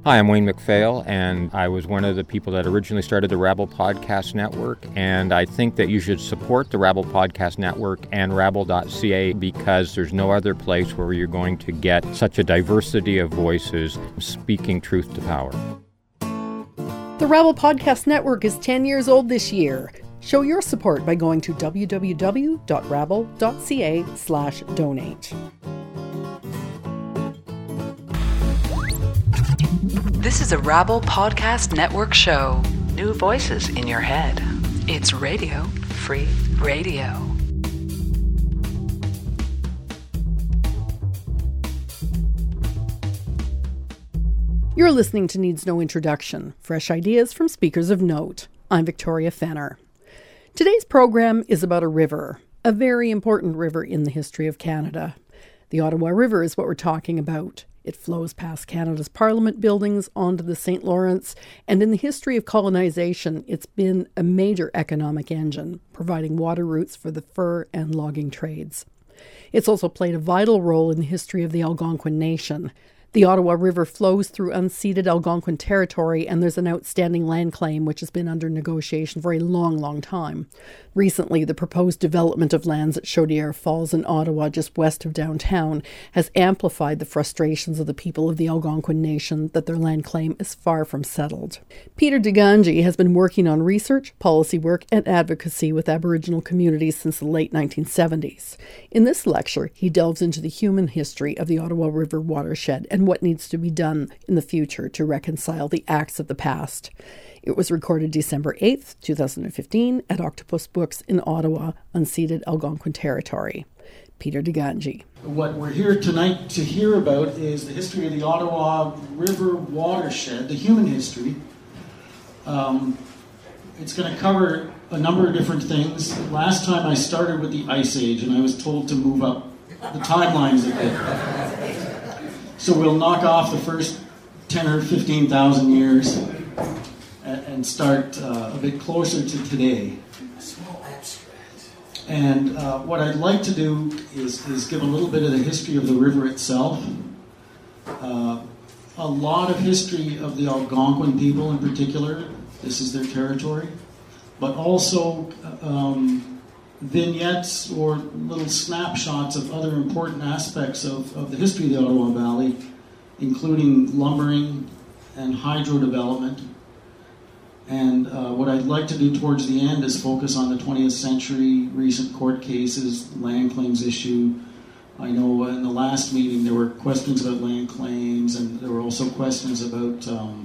Hi, I'm Wayne MacPhail, and I was one of the people that originally started the Rabble Podcast Network, and I think that you should support the Rabble Podcast Network and Rabble.ca because there's no other place where you're going to get such a diversity of voices speaking truth to power. The Rabble Podcast Network is 10 years old this year. Show your support by going to www.rabble.ca/donate. This is a Rabble Podcast Network show. New voices in your head. It's Radio Free Radio. You're listening to Needs No Introduction, fresh ideas from speakers of note. I'm Victoria Fenner. Today's program is about a river, a very important river in the history of Canada. The Ottawa River is what we're talking about. It flows past Canada's Parliament buildings onto the St. Lawrence, and in the history of colonization, it's been a major economic engine, providing water routes for the fur and logging trades. It's also played a vital role in the history of the Algonquin Nation. The Ottawa River flows through unceded Algonquin territory, and there's an outstanding land claim which has been under negotiation for a long, long time. Recently, the proposed development of lands at Chaudière Falls in Ottawa, just west of downtown, has amplified the frustrations of the people of the Algonquin Nation that their land claim is far from settled. Peter DeGangi has been working on research, policy work, and advocacy with Aboriginal communities since the late 1970s. In this lecture, he delves into the human history of the Ottawa River watershed and what needs to be done in the future to reconcile the acts of the past. It was recorded December 8th, 2015 at Octopus Books in Ottawa, unceded Algonquin territory. Peter DeGangi. What we're here tonight to hear about is the history of the Ottawa River watershed, the human history. It's going to cover a number of different things. Last time I started with the Ice Age, and I was told to move up the timelines a bit. So we'll knock off the first 10 or 15,000 years and start a bit closer to today. And what I'd like to do is give a little bit of the history of the river itself, a lot of history of the Algonquin people in particular. This is their territory, but also vignettes or little snapshots of other important aspects of the history of the Ottawa Valley, including lumbering and hydro development. And what I'd like to do towards the end is focus on the 20th century, recent court cases, land claims issue. I know in the last meeting there were questions about land claims, and there were also questions about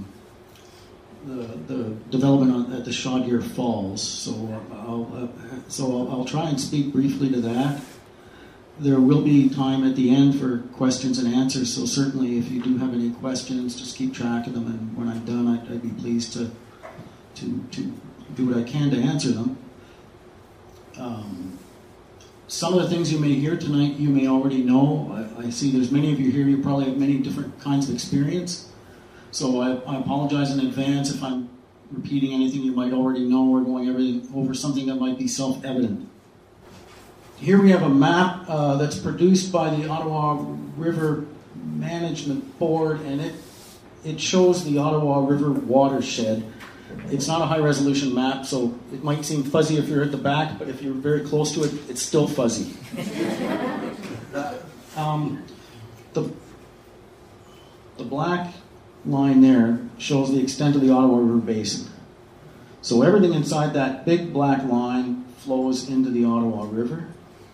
the development at the Chaudière Falls. So I'll try and speak briefly to that. There will be time at the end for questions and answers, so certainly if you do have any questions, just keep track of them, and when I'm done, I'd be pleased to do what I can to answer them. Some of the things you may hear tonight you may already know. I see there's many of you here, you probably have many different kinds of experience. So I apologize in advance if I'm repeating anything you might already know or going over something that might be self-evident. Here we have a map that's produced by the Ottawa River Management Board, and it shows the Ottawa River watershed. It's not a high-resolution map, so it might seem fuzzy if you're at the back, but if you're very close to it, it's still fuzzy. The black line there shows the extent of the Ottawa River Basin. So everything inside that big black line flows into the Ottawa River.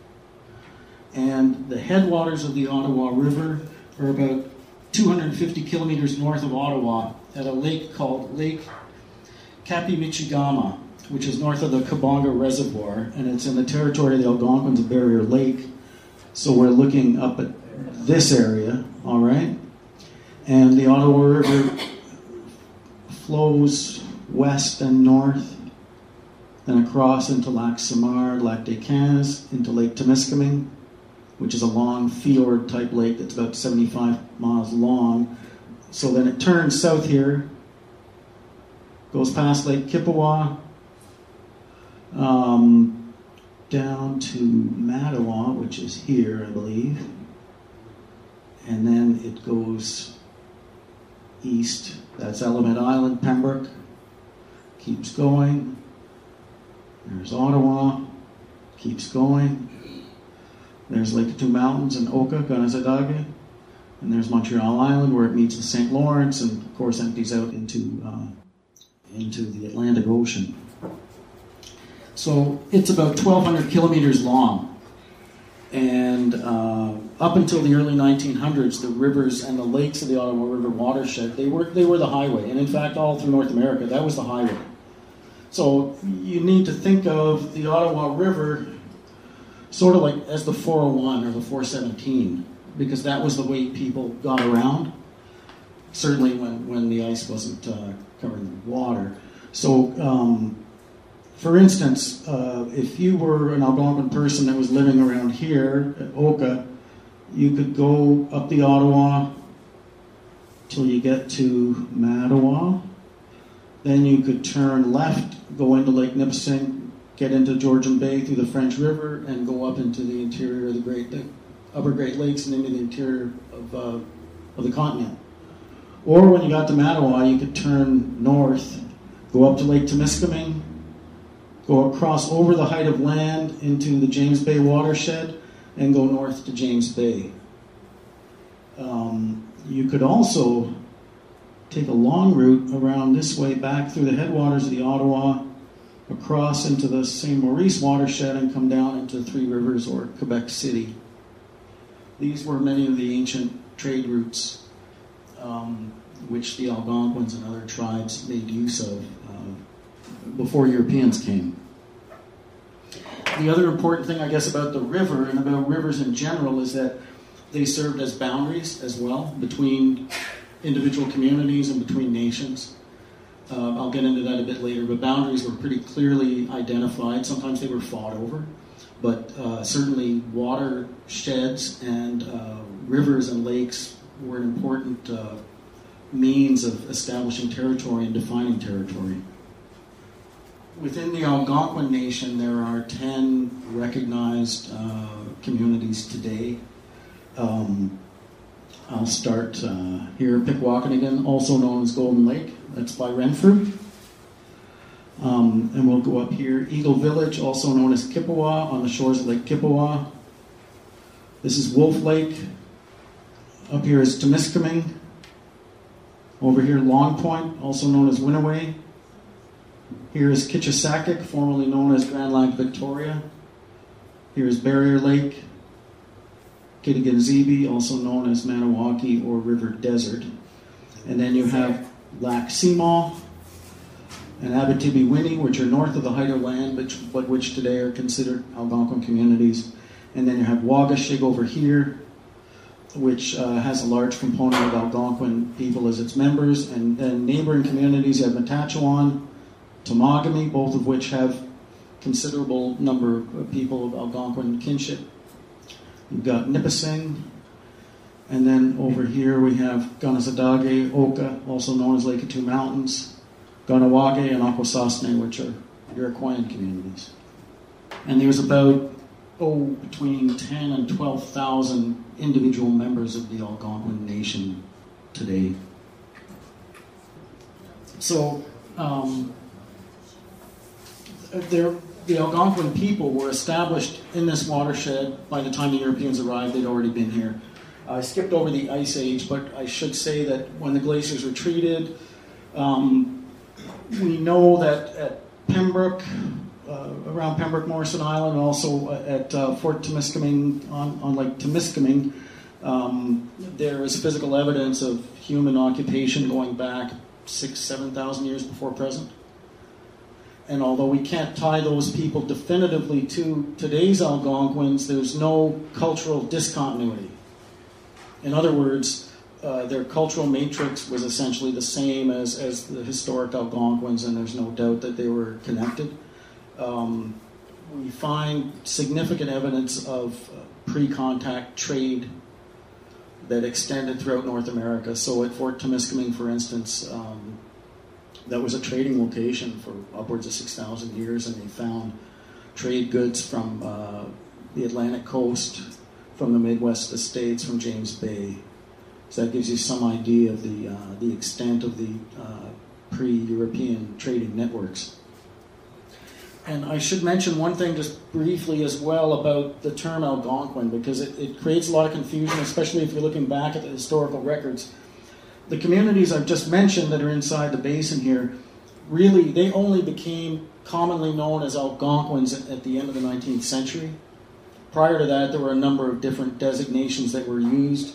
And the headwaters of the Ottawa River are about 250 kilometers north of Ottawa at a lake called Lake Kapimichigama, which is north of the Kabonga Reservoir, and it's in the territory of the Algonquins of Barrier Lake. So we're looking up at this area, all right? And the Ottawa River flows west and north, then across into Lac Simard, Lac des Cans, into Lake Temiskaming, which is a long fjord-type lake that's about 75 miles long. So then it turns south here, goes past Lake Kippawa, down to Mattawa, which is here, I believe. And then it goes east. That's Element Island, Pembroke. Keeps going. There's Ottawa. Keeps going. There's Lake Two Mountains and Oka, Ganazadage. And there's Montreal Island where it meets the St. Lawrence and, of course, empties out into the Atlantic Ocean. So it's about 1,200 kilometers long. And up until the early 1900s, the rivers and the lakes of the Ottawa River watershed, they were the highway. And in fact, all through North America, that was the highway. So you need to think of the Ottawa River sort of like as the 401 or the 417, because that was the way people got around, certainly when the ice wasn't covering the water. So, for instance, if you were an Algonquin person that was living around here at Oka, you could go up the Ottawa till you get to Mattawa. Then you could turn left, go into Lake Nipissing, get into Georgian Bay through the French River, and go up into the interior of the Upper Great Lakes and into the interior of the continent. Or when you got to Mattawa, you could turn north, go up to Lake Temiskaming, go across over the height of land into the James Bay watershed, and go north to James Bay. You could also take a long route around this way back through the headwaters of the Ottawa, across into the St. Maurice watershed, and come down into Three Rivers or Quebec City. These were many of the ancient trade routes which the Algonquins and other tribes made use of before Europeans came. The other important thing, I guess, about the river and about rivers in general is that they served as boundaries as well between individual communities and between nations. I'll get into that a bit later, but boundaries were pretty clearly identified. Sometimes they were fought over, but certainly watersheds and rivers and lakes were an important means of establishing territory and defining territory. Within the Algonquin Nation, there are 10 recognized communities today. I'll start here, Pikwakanagan, also known as Golden Lake. That's by Renfrew. And we'll go up here. Eagle Village, also known as Kippawa, on the shores of Lake Kippawa. This is Wolf Lake. Up here is Temiskaming. Over here, Long Point, also known as Winnoway. Here is Kitchissakik, formerly known as Grand Lac Victoria. Here is Barrier Lake. Kitiganzibi, also known as Maniwaki or River Desert. And then you have Lac Seemaw and Abitibi-Winnie, which are north of the Height of Land, but which today are considered Algonquin communities. And then you have Wagashig over here, which has a large component of Algonquin people as its members. And then neighboring communities, you have Matachewan, Temagami, both of which have considerable number of people of Algonquin kinship. You've got Nipissing, and then over here we have Ganazadage, Oka, also known as Lake of Two Mountains, Ganawage, and Akwesasne, which are Iroquoian communities. And there's about, between 10 and 12,000 individual members of the Algonquin Nation today. So, the Algonquin people were established in this watershed. By the time the Europeans arrived, they'd already been here. I skipped over the Ice Age, but I should say that when the glaciers retreated, we know that at Pembroke, around Pembroke, Morrison Island, and also at Fort Temiskaming on Lake Temiskaming, there is physical evidence of human occupation going back 6,000-7,000 years before present. And although we can't tie those people definitively to today's Algonquins, there's no cultural discontinuity. In other words, their cultural matrix was essentially the same as the historic Algonquins, and there's no doubt that they were connected. We find significant evidence of pre-contact trade that extended throughout North America. So at Fort Temiskaming, for instance, that was a trading location for upwards of 6,000 years, and they found trade goods from the Atlantic coast, from the Midwest of the States, from James Bay. So that gives you some idea of the extent of the pre-European trading networks. And I should mention one thing just briefly as well about the term Algonquin, because it creates a lot of confusion, especially if you're looking back at the historical records. The communities I've just mentioned that are inside the basin here, really, they only became commonly known as Algonquins at the end of the 19th century. Prior to that, there were a number of different designations that were used.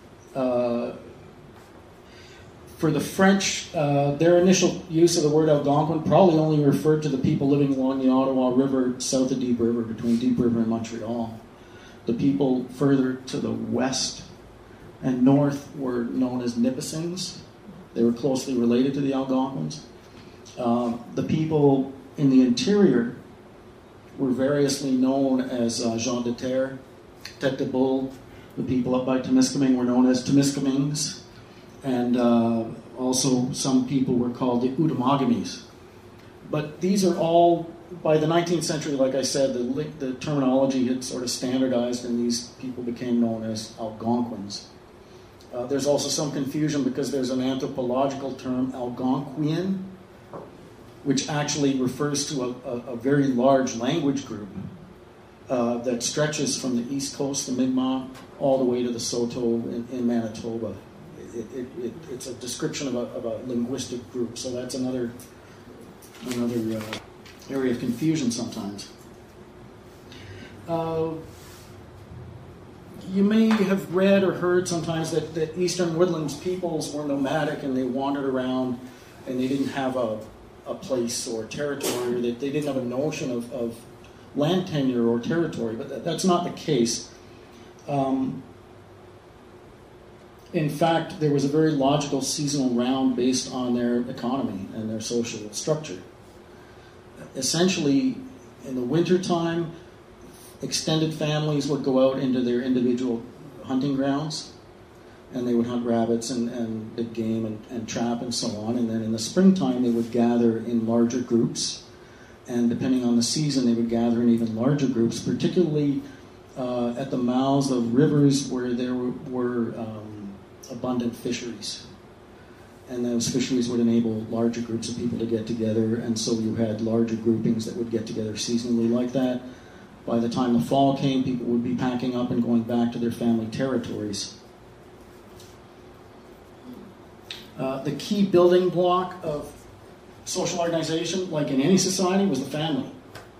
For the French, their initial use of the word Algonquin probably only referred to the people living along the Ottawa River, south of Deep River, between Deep River and Montreal. The people further to the west and north were known as Nipissings. They were closely related to the Algonquins. The people in the interior were variously known as Jean de Terre, Tête de Bull. The people up by Temiskaming were known as Temiskamings. And also some people were called the Outamogamies. But these are all, by the 19th century, like I said, the terminology had sort of standardized and these people became known as Algonquins. There's also some confusion because there's an anthropological term, Algonquian, which actually refers to a very large language group that stretches from the east coast, the Mi'kmaq, all the way to the Saulteaux in Manitoba. It's a description of a linguistic group, so that's another area of confusion sometimes. You may have read or heard sometimes that Eastern Woodlands peoples were nomadic and they wandered around and they didn't have a place or territory, or that they didn't have a notion of land tenure or territory, but that's not the case. In fact, there was a very logical seasonal round based on their economy and their social structure. Essentially, in the wintertime, extended families would go out into their individual hunting grounds, and they would hunt rabbits and big game and trap and so on. And then in the springtime, they would gather in larger groups. And depending on the season, they would gather in even larger groups, particularly at the mouths of rivers where there were abundant fisheries. And those fisheries would enable larger groups of people to get together, and so you had larger groupings that would get together seasonally like that. By the time the fall came, people would be packing up and going back to their family territories. The key building block of social organization, like in any society, was the family.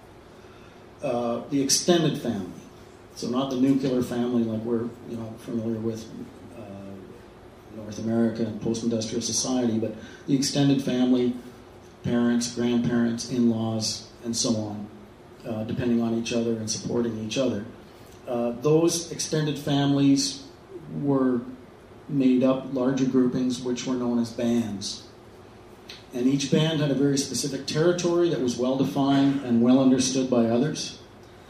The extended family. So not the nuclear family like we're familiar with North America and post-industrial society, but the extended family, parents, grandparents, in-laws, and so on, depending on each other and supporting each other. Those extended families were made up larger groupings which were known as bands. And each band had a very specific territory that was well-defined and well understood by others.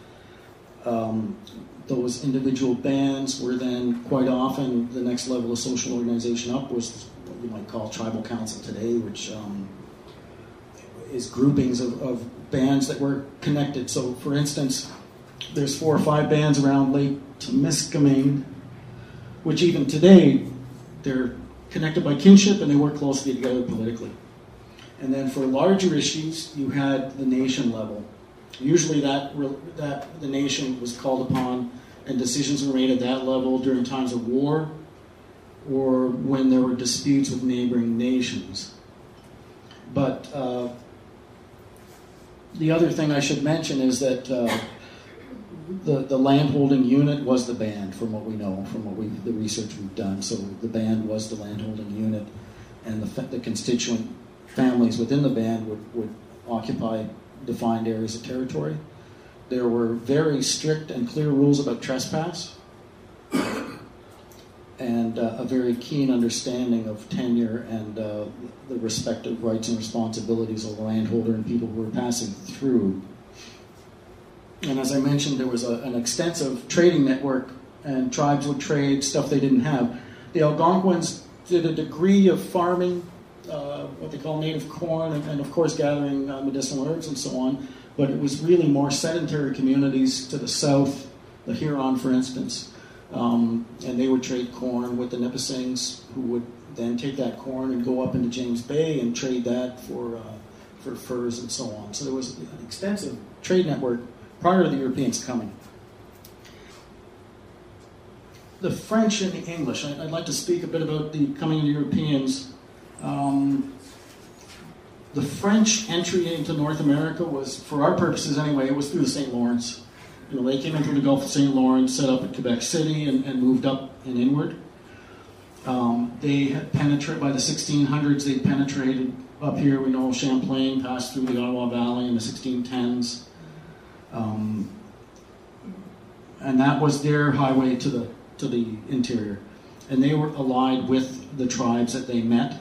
Those individual bands were then quite often the next level of social organization up was what you might call tribal council today, which is groupings of bands that were connected. So, for instance, there's 4 or 5 bands around Lake Temiskaming, which even today, they're connected by kinship and they work closely together politically. And then for larger issues, you had the nation level. Usually that the nation was called upon and decisions were made at that level during times of war or when there were disputes with neighboring nations. But the other thing I should mention is that the landholding unit was the band, from what we know, from the research we've done. So the band was the landholding unit, and the constituent families within the band would occupy defined areas of territory. There were very strict and clear rules about trespass, and a very keen understanding of tenure and the respective rights and responsibilities of the landholder and people who were passing through. And as I mentioned, there was an extensive trading network, and tribes would trade stuff they didn't have. The Algonquins did a degree of farming, what they call native corn, and of course gathering medicinal herbs and so on, but it was really more sedentary communities to the south, the Huron, for instance, And they would trade corn with the Nipissings, who would then take that corn and go up into James Bay and trade that for furs and so on. So there was an extensive trade network prior to the Europeans coming. The French and the English. I'd like to speak a bit about the coming of the Europeans. The French entry into North America was, for our purposes anyway, it was through the St. Lawrence. They came in through the Gulf of St. Lawrence, set up at Quebec City, and moved up and inward. They had penetrated, by the 1600s, they penetrated up here. We know Champlain passed through the Ottawa Valley in the 1610s. And that was their highway to the interior. And they were allied with the tribes that they met.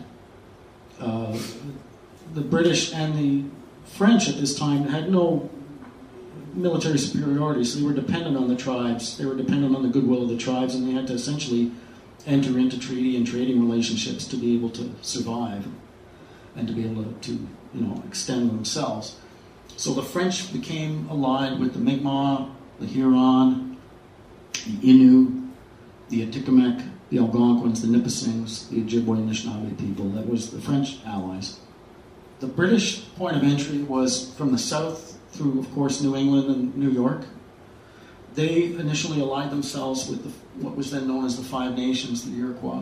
The British and the French at this time had no military superiority, so they were dependent on the tribes. They were dependent on the goodwill of the tribes, and they had to essentially enter into treaty and trading relationships to be able to survive and to be able to extend themselves. So the French became allied with the Mi'kmaq, the Huron, the Innu, the Atikamekw, the Algonquins, the Nipissings, the Ojibwe and Anishinaabe people. That was the French allies. The British point of entry was from the south through, of course, New England and New York. They initially allied themselves with what was then known as the Five Nations, the Iroquois,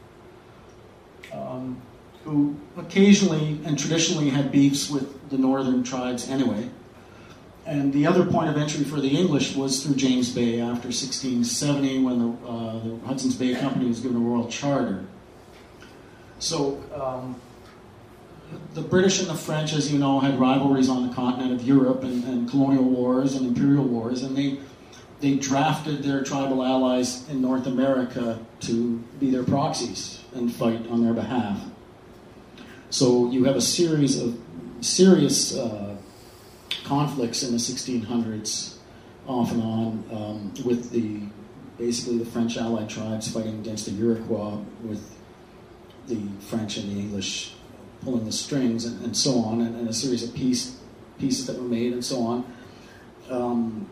who occasionally and traditionally had beefs with the northern tribes anyway. And the other point of entry for the English was through James Bay after 1670, when the Hudson's Bay Company was given a royal charter. So the British and the French, as you know, had rivalries on the continent of Europe and colonial wars and imperial wars, and they drafted their tribal allies in North America to be their proxies and fight on their behalf. So you have a series of serious conflicts in the 1600s, off and on, with basically the French allied tribes fighting against the Iroquois, with the French and the English pulling the strings, and so on, and a series of pieces that were made, and so on.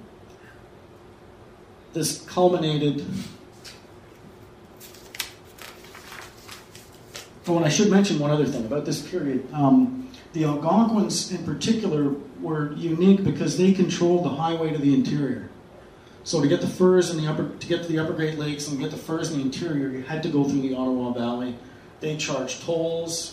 This culminated. Oh, and I should mention one other thing about this period. The Algonquins, in particular, were unique because they controlled the highway to the interior. So to get the furs to get to the Upper Great Lakes and get the furs in the interior, you had to go through the Ottawa Valley. They charged tolls.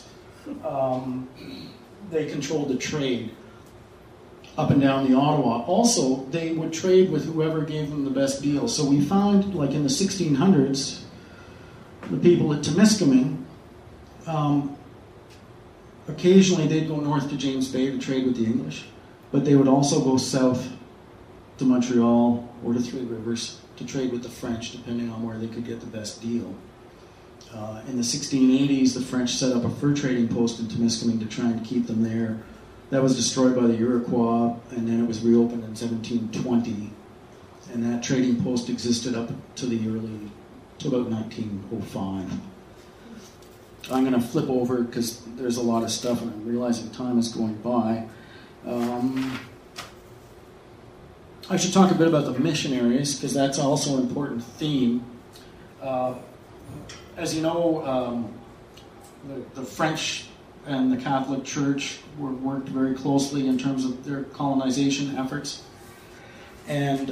They controlled the trade up and down the Ottawa. Also, they would trade with whoever gave them the best deal. So we found, like in the 1600s, the people at Temiskaming, occasionally they'd go north to James Bay to trade with the English, but they would also go south to Montreal or to Three Rivers to trade with the French, depending on where they could get the best deal. In the 1680s, the French set up a fur trading post in Temiskaming to try and keep them there. That was destroyed by the Iroquois, and then it was reopened in 1720. And that trading post existed up to about 1905. I'm going to flip over because there's a lot of stuff, and I'm realizing time is going by. I should talk a bit about the missionaries, because that's also an important theme. As you know, the French and the Catholic Church worked very closely in terms of their colonization efforts. And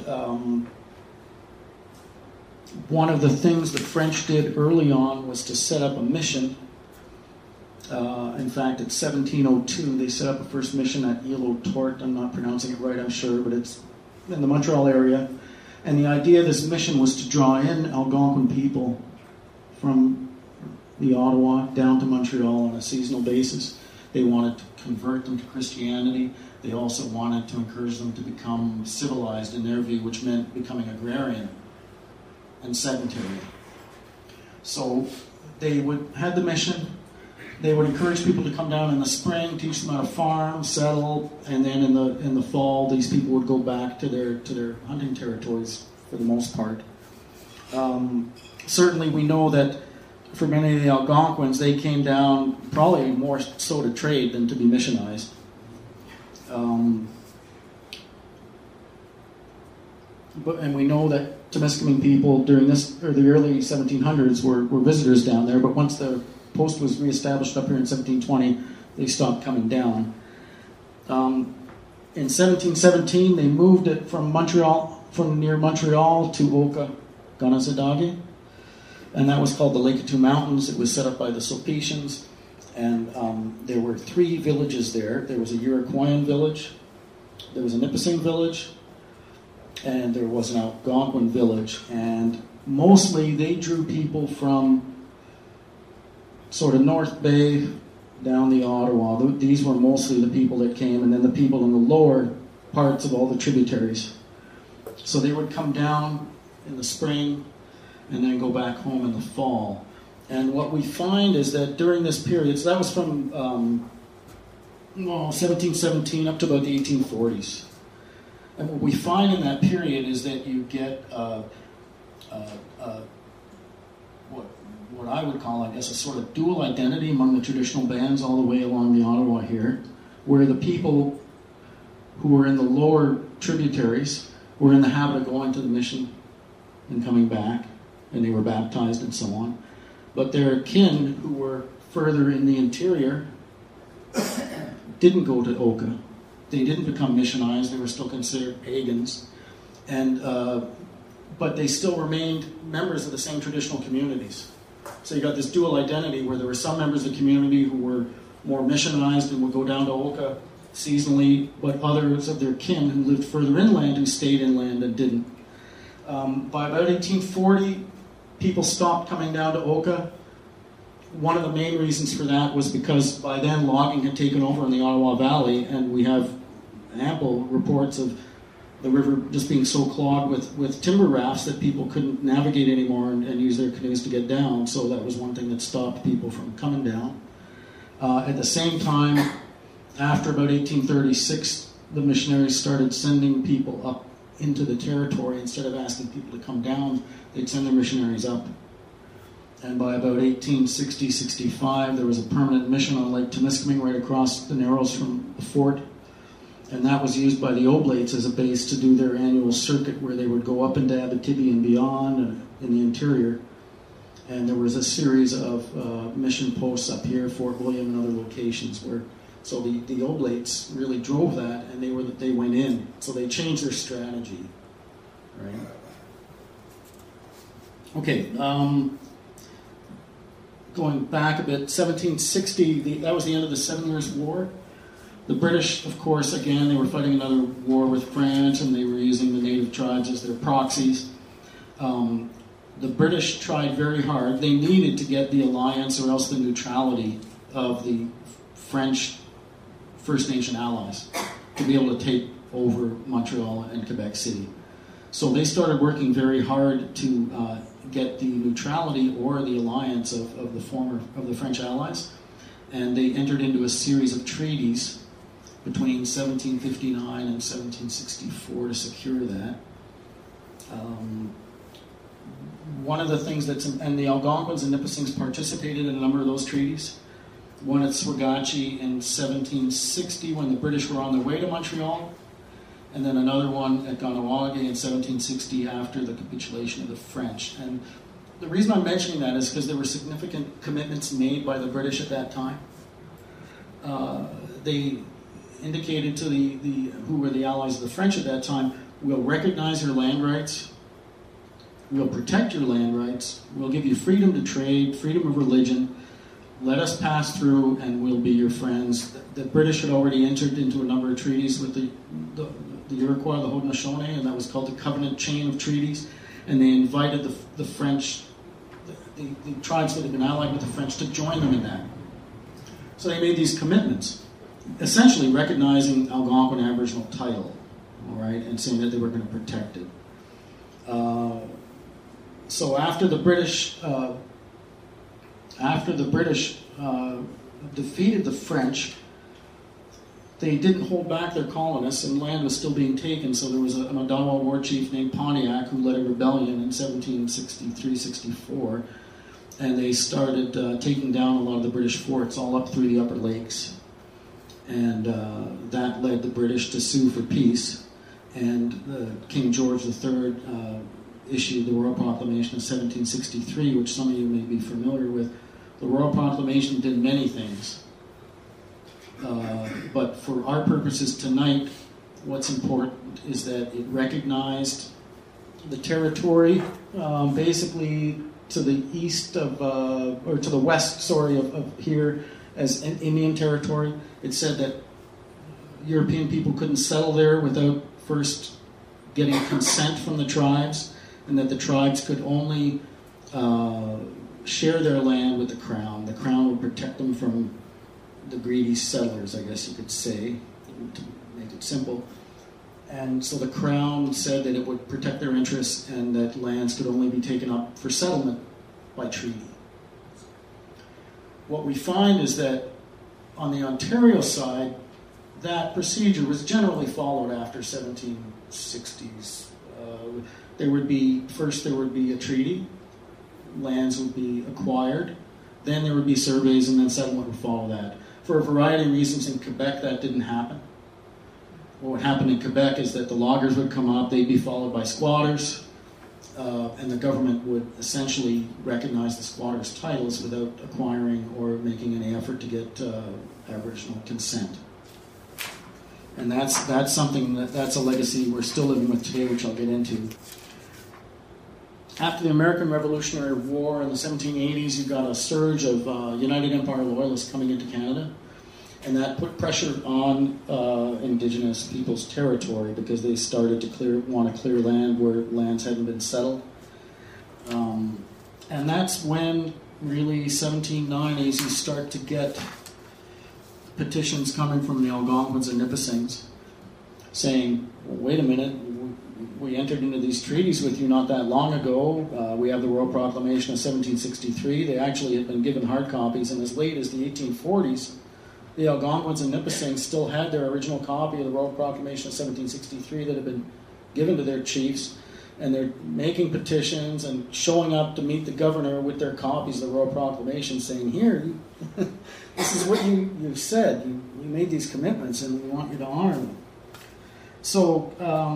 one of the things the French did early on was to set up a mission. In fact, in 1702, they set up a first mission at Île-aux-Tortes. I'm not pronouncing it right, I'm sure, but it's in the Montreal area. And the idea of this mission was to draw in Algonquin people from the Ottawa down to Montreal on a seasonal basis. They wanted to convert them to Christianity. They also wanted to encourage them to become civilized in their view, which meant becoming agrarian and sedentary. So they had the mission. They would encourage people to come down in the spring, teach them how to farm, settle, and then in the fall, these people would go back to their hunting territories for the most part. Certainly, we know that for many of the Algonquins, they came down probably more so to trade than to be missionized. And we know that Temiskaming people during the early 1700s were visitors down there, but once the post was reestablished up here in 1720, they stopped coming down. In 1717, they moved it from near Montreal to Oka, Ganazadagi, and that was called the Lake Mountains. It was set up by the Sulpicians, and there were 3 villages there. There was a Iroquoian village, there was a Nipissing village, and there was an Algonquin village, and mostly they drew people from sort of North Bay down the Ottawa. These were mostly the people that came, and then the people in the lower parts of all the tributaries. So they would come down in the spring and then go back home in the fall. And what we find is that during this period, so that was from 1717 up to about the 1840s. And what we find in that period is that you get what I would call, I guess, a sort of dual identity among the traditional bands all the way along the Ottawa here, where the people who were in the lower tributaries were in the habit of going to the mission and coming back, and they were baptized and so on. But their kin, who were further in the interior, didn't go to Oka. They didn't become missionized. They were still considered pagans, but they still remained members of the same traditional communities. So you got this dual identity where there were some members of the community who were more missionized and would go down to Oka seasonally, but others of their kin who lived further inland who stayed inland and didn't. By about 1840, people stopped coming down to Oka. One of the main reasons for that was because by then logging had taken over in the Ottawa Valley, and we have ample reports of the river just being so clogged with timber rafts that people couldn't navigate anymore and use their canoes to get down. So that was one thing that stopped people from coming down. At the same time, after about 1836, the missionaries started sending people up into the territory. Instead of asking people to come down, they'd send their missionaries up. And by about 1860-65, there was a permanent mission on Lake Temiskaming right across the Narrows from the fort. And that was used by the Oblates as a base to do their annual circuit where they would go up into Abitibi and beyond in the interior. And there was a series of mission posts up here, Fort William and other locations where, so the Oblates really drove that, and they went in. So they changed their strategy, right? Okay, going back a bit, 1760, that was the end of the 7 Years' War. The British, of course, again, they were fighting another war with France, and they were using the native tribes as their proxies. The British tried very hard. They needed to get the alliance or else the neutrality of the French First Nation allies to be able to take over Montreal and Quebec City. So they started working very hard to get the neutrality or the alliance of the French allies, and they entered into a series of treaties between 1759 and 1764 to secure that. One of the things and the Algonquins and Nipissings participated in a number of those treaties. One at Swagachi in 1760 when the British were on their way to Montreal, and then another one at Ganawagi in 1760 after the capitulation of the French. And the reason I'm mentioning that is because there were significant commitments made by the British at that time. They indicated to who were the allies of the French at that time, we'll recognize your land rights, we'll protect your land rights, we'll give you freedom to trade, freedom of religion, let us pass through and we'll be your friends. The British had already entered into a number of treaties with the Iroquois, the Haudenosaunee, and that was called the Covenant Chain of Treaties, and they invited the French, the tribes that had been allied with the French, to join them in that. So they made these commitments, essentially recognizing Algonquin Aboriginal title, all right, and saying that they were going to protect it. So after the British defeated the French, they didn't hold back their colonists, and land was still being taken. So there was an Odawa war chief named Pontiac who led a rebellion in 1763-64, and they started taking down a lot of the British forts all up through the Upper Lakes. And that led the British to sue for peace. And King George III issued the Royal Proclamation of 1763, which some of you may be familiar with. The Royal Proclamation did many things. But for our purposes tonight, what's important is that it recognized the territory basically to the east of, or to the west, of here as an Indian territory. It said that European people couldn't settle there without first getting consent from the tribes, and that the tribes could only share their land with the Crown. The Crown would protect them from the greedy settlers, I guess you could say, to make it simple. And so the Crown said that it would protect their interests and that lands could only be taken up for settlement by treaty. What we find is that on the Ontario side, that procedure was generally followed after 1760s. There would be a treaty, lands would be acquired, then there would be surveys, and then settlement would follow that. For a variety of reasons in Quebec, that didn't happen. What happened in Quebec is that the loggers would come up, they'd be followed by squatters, and the government would essentially recognize the squatters' titles without acquiring or making any effort to get Aboriginal consent. And that's something that's a legacy we're still living with today, which I'll get into. After the American Revolutionary War in the 1780s, you got a surge of United Empire Loyalists coming into Canada, and that put pressure on Indigenous people's territory because they started to want to clear land where lands hadn't been settled. And that's when, really, 1790s, you start to get petitions coming from the Algonquins and Nipissings saying, well, wait a minute, we entered into these treaties with you not that long ago. We have the Royal Proclamation of 1763. They actually had been given hard copies, and as late as the 1840s, the Algonquins and Nipissings still had their original copy of the Royal Proclamation of 1763 that had been given to their chiefs, and they're making petitions and showing up to meet the governor with their copies of the Royal Proclamation saying, here, this is what you've said. You made these commitments, and we want you to honor them. So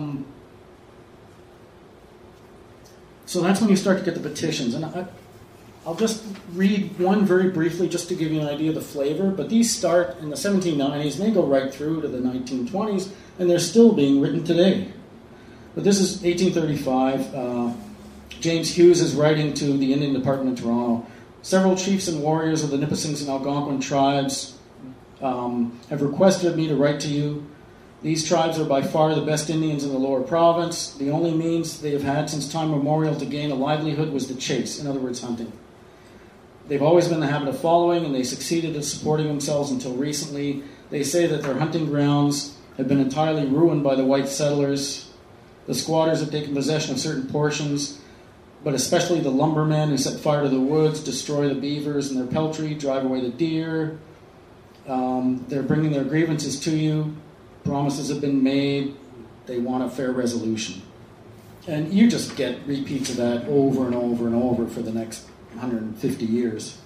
that's when you start to get the petitions. And I'll just read one very briefly just to give you an idea of the flavor. But these start in the 1790s, and they go right through to the 1920s, and they're still being written today. But this is 1835. James Hughes is writing to the Indian Department of Toronto. Several chiefs and warriors of the Nipissings and Algonquin tribes have requested of me to write to you. These tribes are by far the best Indians in the lower province. The only means they have had since time immemorial to gain a livelihood was the chase, in other words, hunting. They've always been in the habit of following, and they succeeded at supporting themselves until recently. They say that their hunting grounds have been entirely ruined by the white settlers. The squatters have taken possession of certain portions, but especially the lumbermen who set fire to the woods, destroy the beavers and their peltry, drive away the deer. They're bringing their grievances to you. Promises have been made. They want a fair resolution. And you just get repeats of that over and over and over for the next 150 years.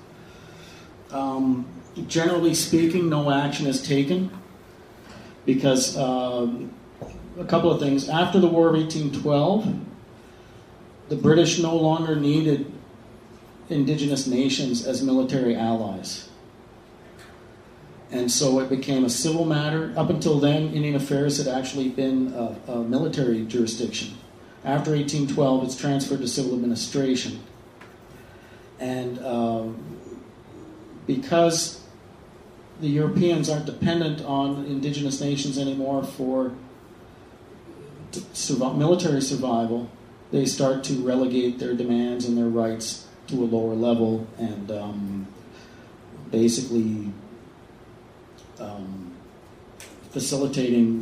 Generally speaking, no action is taken because a couple of things. After the War of 1812, the British no longer needed Indigenous nations as military allies. And so it became a civil matter. Up until then, Indian Affairs had actually been a military jurisdiction. After 1812, it's transferred to civil administration. And because the Europeans aren't dependent on Indigenous nations anymore for military survival, they start to relegate their demands and their rights to a lower level and basically facilitating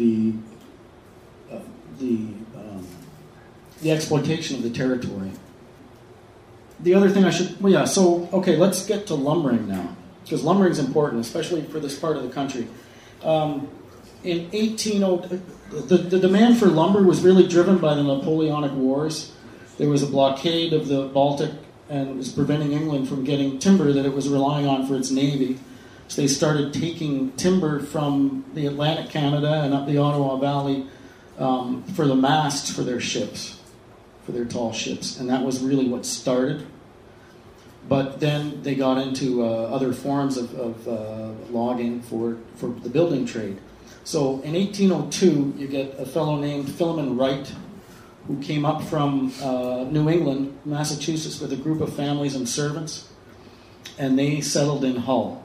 the exploitation of the territory. The other thing let's get to lumbering now, because lumbering is important, especially for this part of the country. In 1800, the demand for lumber was really driven by the Napoleonic Wars. There was a blockade of the Baltic, and it was preventing England from getting timber that it was relying on for its navy. So they started taking timber from the Atlantic Canada and up the Ottawa Valley for the masts for their ships, for their tall ships, and that was really what started. But then they got into other forms of logging for the building trade. So in 1802, you get a fellow named Philemon Wright, who came up from New England, Massachusetts, with a group of families and servants, and they settled in Hull.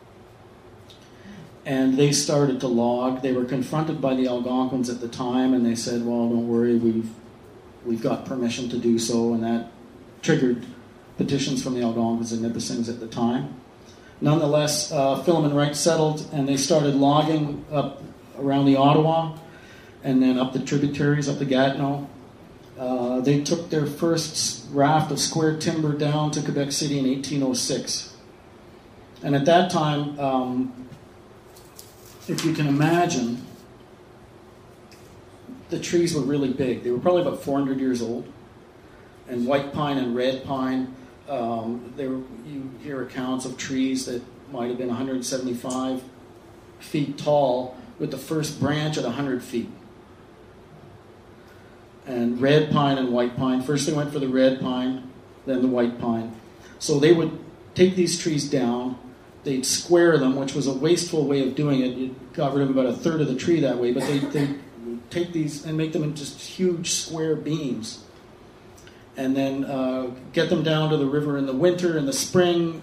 And they started to log. They were confronted by the Algonquins at the time, and they said, well, don't worry, we've got permission to do so, and that triggered petitions from the Algonquins and Nipissings at the time. Nonetheless, Philemon Wright settled, and they started logging up around the Ottawa, and then up the tributaries, up the Gatineau. They took their first raft of square timber down to Quebec City in 1806. And at that time, if you can imagine, the trees were really big. They were probably about 400 years old. And white pine and red pine, you hear accounts of trees that might have been 175 feet tall, with the first branch at 100 feet. And red pine and white pine. First they went for the red pine, then the white pine. So they would take these trees down, they'd square them, which was a wasteful way of doing it. You got rid of about a third of the tree that way, but they take these and make them into just huge square beams. And then get them down to the river in the winter. In the spring,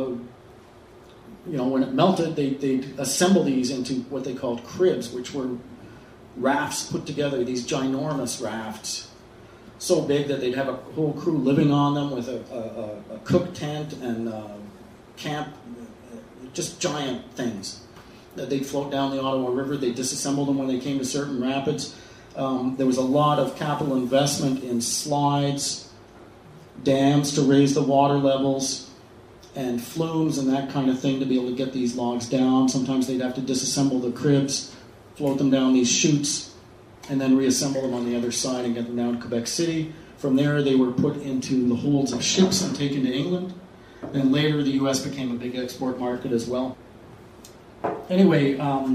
when it melted, they'd assemble these into what they called cribs, which were rafts put together, these ginormous rafts, so big that they'd have a whole crew living on them with a cook tent and camp, just giant things. They'd float down the Ottawa River. They'd disassemble them when they came to certain rapids. There was a lot of capital investment in slides, dams to raise the water levels, and flumes and that kind of thing to be able to get these logs down. Sometimes they'd have to disassemble the cribs, float them down these chutes, and then reassemble them on the other side and get them down to Quebec City. From there, they were put into the holds of ships and taken to England. And later, the U.S. became a big export market as well. Anyway,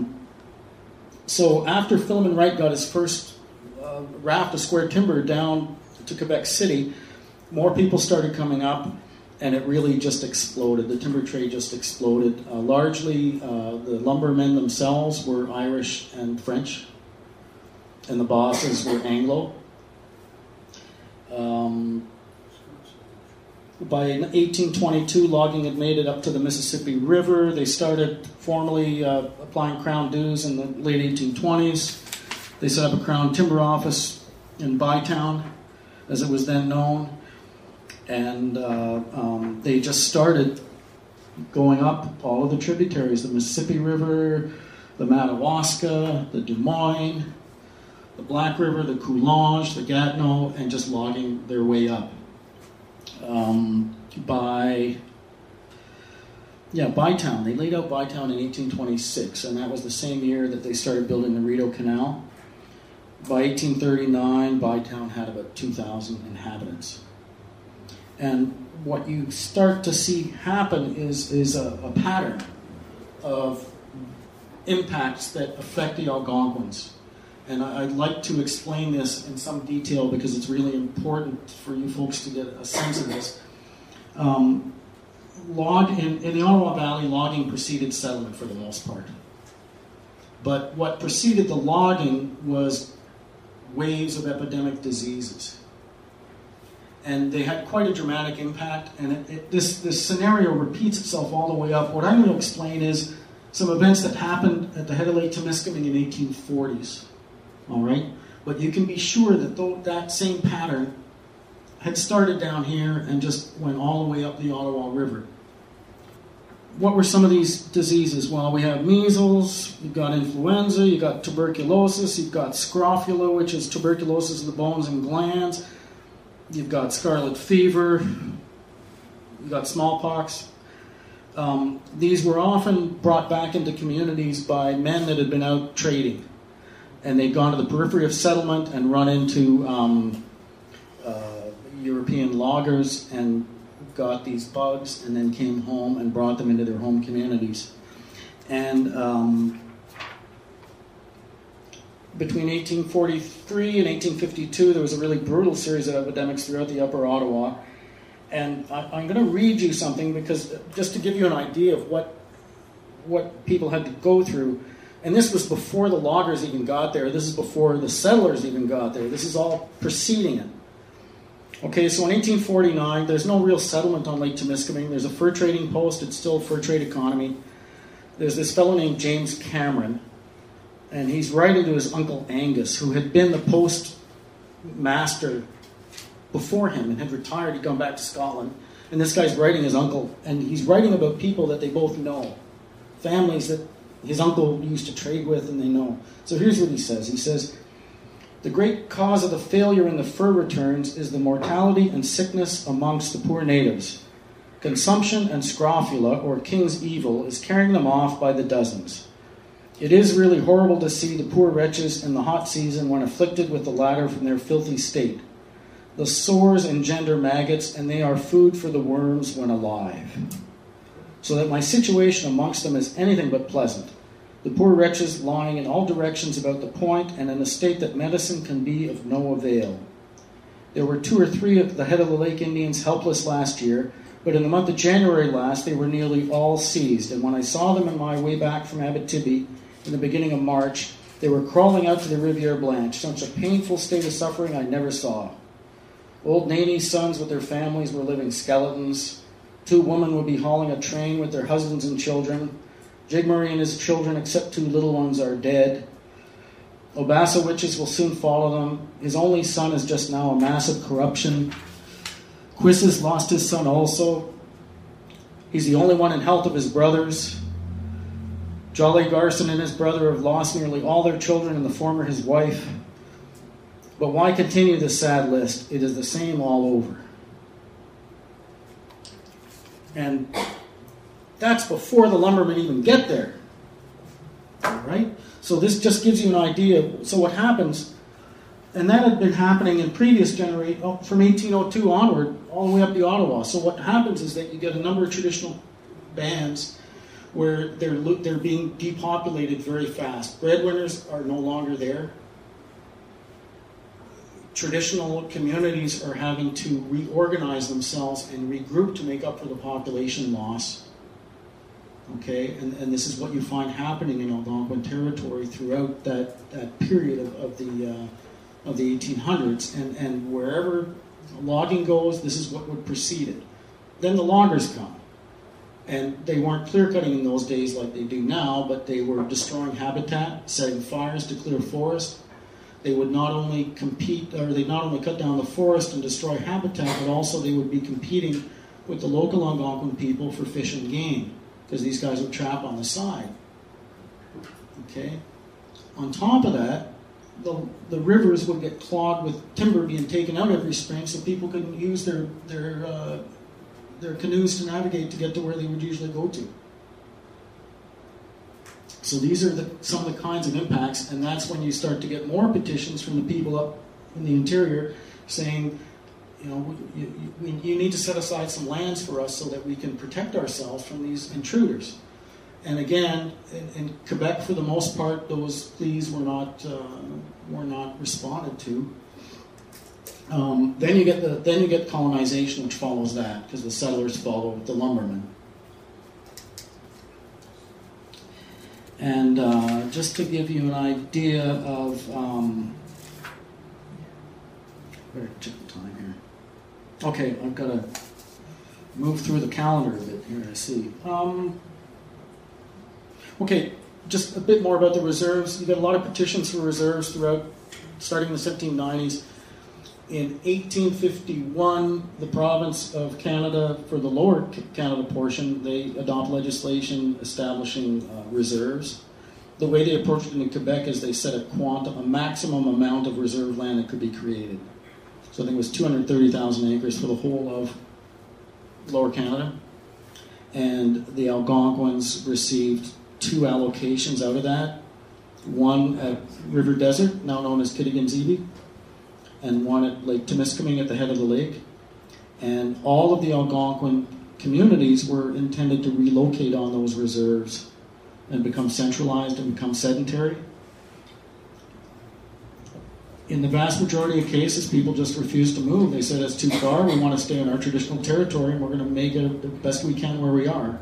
so after Philemon Wright got his first raft of square timber down to Quebec City, more people started coming up, and it really just exploded. The timber trade just exploded. Largely, the lumbermen themselves were Irish and French, and the bosses were Anglo. By 1822, logging had made it up to the Mississippi River. They started formally applying Crown dues in the late 1820s. They set up a Crown Timber Office in Bytown, as it was then known. And they just started going up all of the tributaries, the Mississippi River, the Madawaska, the Des Moines, the Black River, the Coulonge, the Gatineau, and just logging their way up. Bytown. They laid out Bytown in 1826, and that was the same year that they started building the Rideau Canal. By 1839, Bytown had about 2,000 inhabitants. And what you start to see happen is a pattern of impacts that affect the Algonquins. And I'd like to explain this in some detail because it's really important for you folks to get a sense of this. In the Ottawa Valley, logging preceded settlement for the most part. But what preceded the logging was waves of epidemic diseases. And they had quite a dramatic impact, and this scenario repeats itself all the way up. What I'm going to explain is some events that happened at the head of Lake Temiskaming in the 1840s. All right? But you can be sure that that same pattern had started down here and just went all the way up the Ottawa River. What were some of these diseases? Well, we have measles, you've got influenza, you've got tuberculosis, you've got scrofula, which is tuberculosis of the bones and glands, you've got scarlet fever, you've got smallpox. These were often brought back into communities by men that had been out trading. And they'd gone to the periphery of settlement and run into European loggers and got these bugs, and then came home and brought them into their home communities. And between 1843 and 1852, there was a really brutal series of epidemics throughout the Upper Ottawa. And I'm going to read you something because just to give you an idea of what people had to go through. And this was before the loggers even got there. This is before the settlers even got there. This is all preceding it. Okay, so in 1849, there's no real settlement on Lake Temiskaming. There's a fur trading post. It's still a fur trade economy. There's this fellow named James Cameron, and he's writing to his uncle Angus, who had been the postmaster before him and had retired. He'd gone back to Scotland. And this guy's writing his uncle, and he's writing about people that they both know, families that his uncle used to trade with and they know. So here's what he says. He says, "The great cause of the failure in the fur returns is the mortality and sickness amongst the poor natives. Consumption and scrofula, or king's evil, is carrying them off by the dozens. It is really horrible to see the poor wretches in the hot season when afflicted with the latter from their filthy state. The sores engender maggots, and they are food for the worms when alive. So that my situation amongst them is anything but pleasant. The poor wretches lying in all directions about the point, and in a state that medicine can be of no avail. There were 2 or 3 of the head of the Lake Indians helpless last year, but in the month of January last, they were nearly all seized, and when I saw them on my way back from Abitibi in the beginning of March, they were crawling out to the Riviere Blanche. Such a painful state of suffering I never saw. Old Nanny's sons with their families were living skeletons. 2 women would be hauling a train with their husbands and children. Jigmery and his children, except 2 little ones, are dead. Obasa witches will soon follow them. His only son is just now a mass of corruption. Quiss has lost his son also. He's the only one in health of his brothers. Jolly Garson and his brother have lost nearly all their children, and the former his wife. But why continue this sad list? It is the same all over." And that's before the lumbermen even get there. All right? So this just gives you an idea. So what happens, and that had been happening in previous generations, from 1802 onward, all the way up the Ottawa. So what happens is that you get a number of traditional bands where they're being depopulated very fast. Breadwinners are no longer there. Traditional communities are having to reorganize themselves and regroup to make up for the population loss. Okay, and this is what you find happening in Algonquin territory throughout that period of the 1800s, and wherever logging goes, this is what would precede it. Then the loggers come, and they weren't clear cutting in those days like they do now, but they were destroying habitat, setting fires to clear forest. They would not only cut down the forest and destroy habitat, but also they would be competing with the local Algonquin people for fish and game, because these guys would trap on the side. Okay? On top of that, the rivers would get clogged with timber being taken out every spring, so people couldn't use their canoes to navigate to get to where they would usually go to. So these are some of the kinds of impacts, and that's when you start to get more petitions from the people up in the interior saying, you need to set aside some lands for us so that we can protect ourselves from these intruders. And again, in Quebec, for the most part, those pleas were not responded to. Then you get colonization, which follows that, because the settlers follow the lumbermen. And just to give you an idea of, better check the time here. Okay, I've got to move through the calendar a bit here, I see. Okay, just a bit more about the reserves. You got a lot of petitions for reserves throughout, starting in the 1790s. In 1851, the province of Canada, for the lower Canada portion, they adopt legislation establishing reserves. The way they approached it in Quebec is they set a maximum amount of reserve land that could be created. So I think it was 230,000 acres for the whole of lower Canada. And the Algonquins received 2 allocations out of that. One at River Desert, now known as Kitigan-Zibi, and one at Lake Temiskaming at the head of the lake. And all of the Algonquin communities were intended to relocate on those reserves and become centralized and become sedentary. In the vast majority of cases, people just refused to move. They said, it's too far, we want to stay in our traditional territory, and we're going to make it the best we can where we are.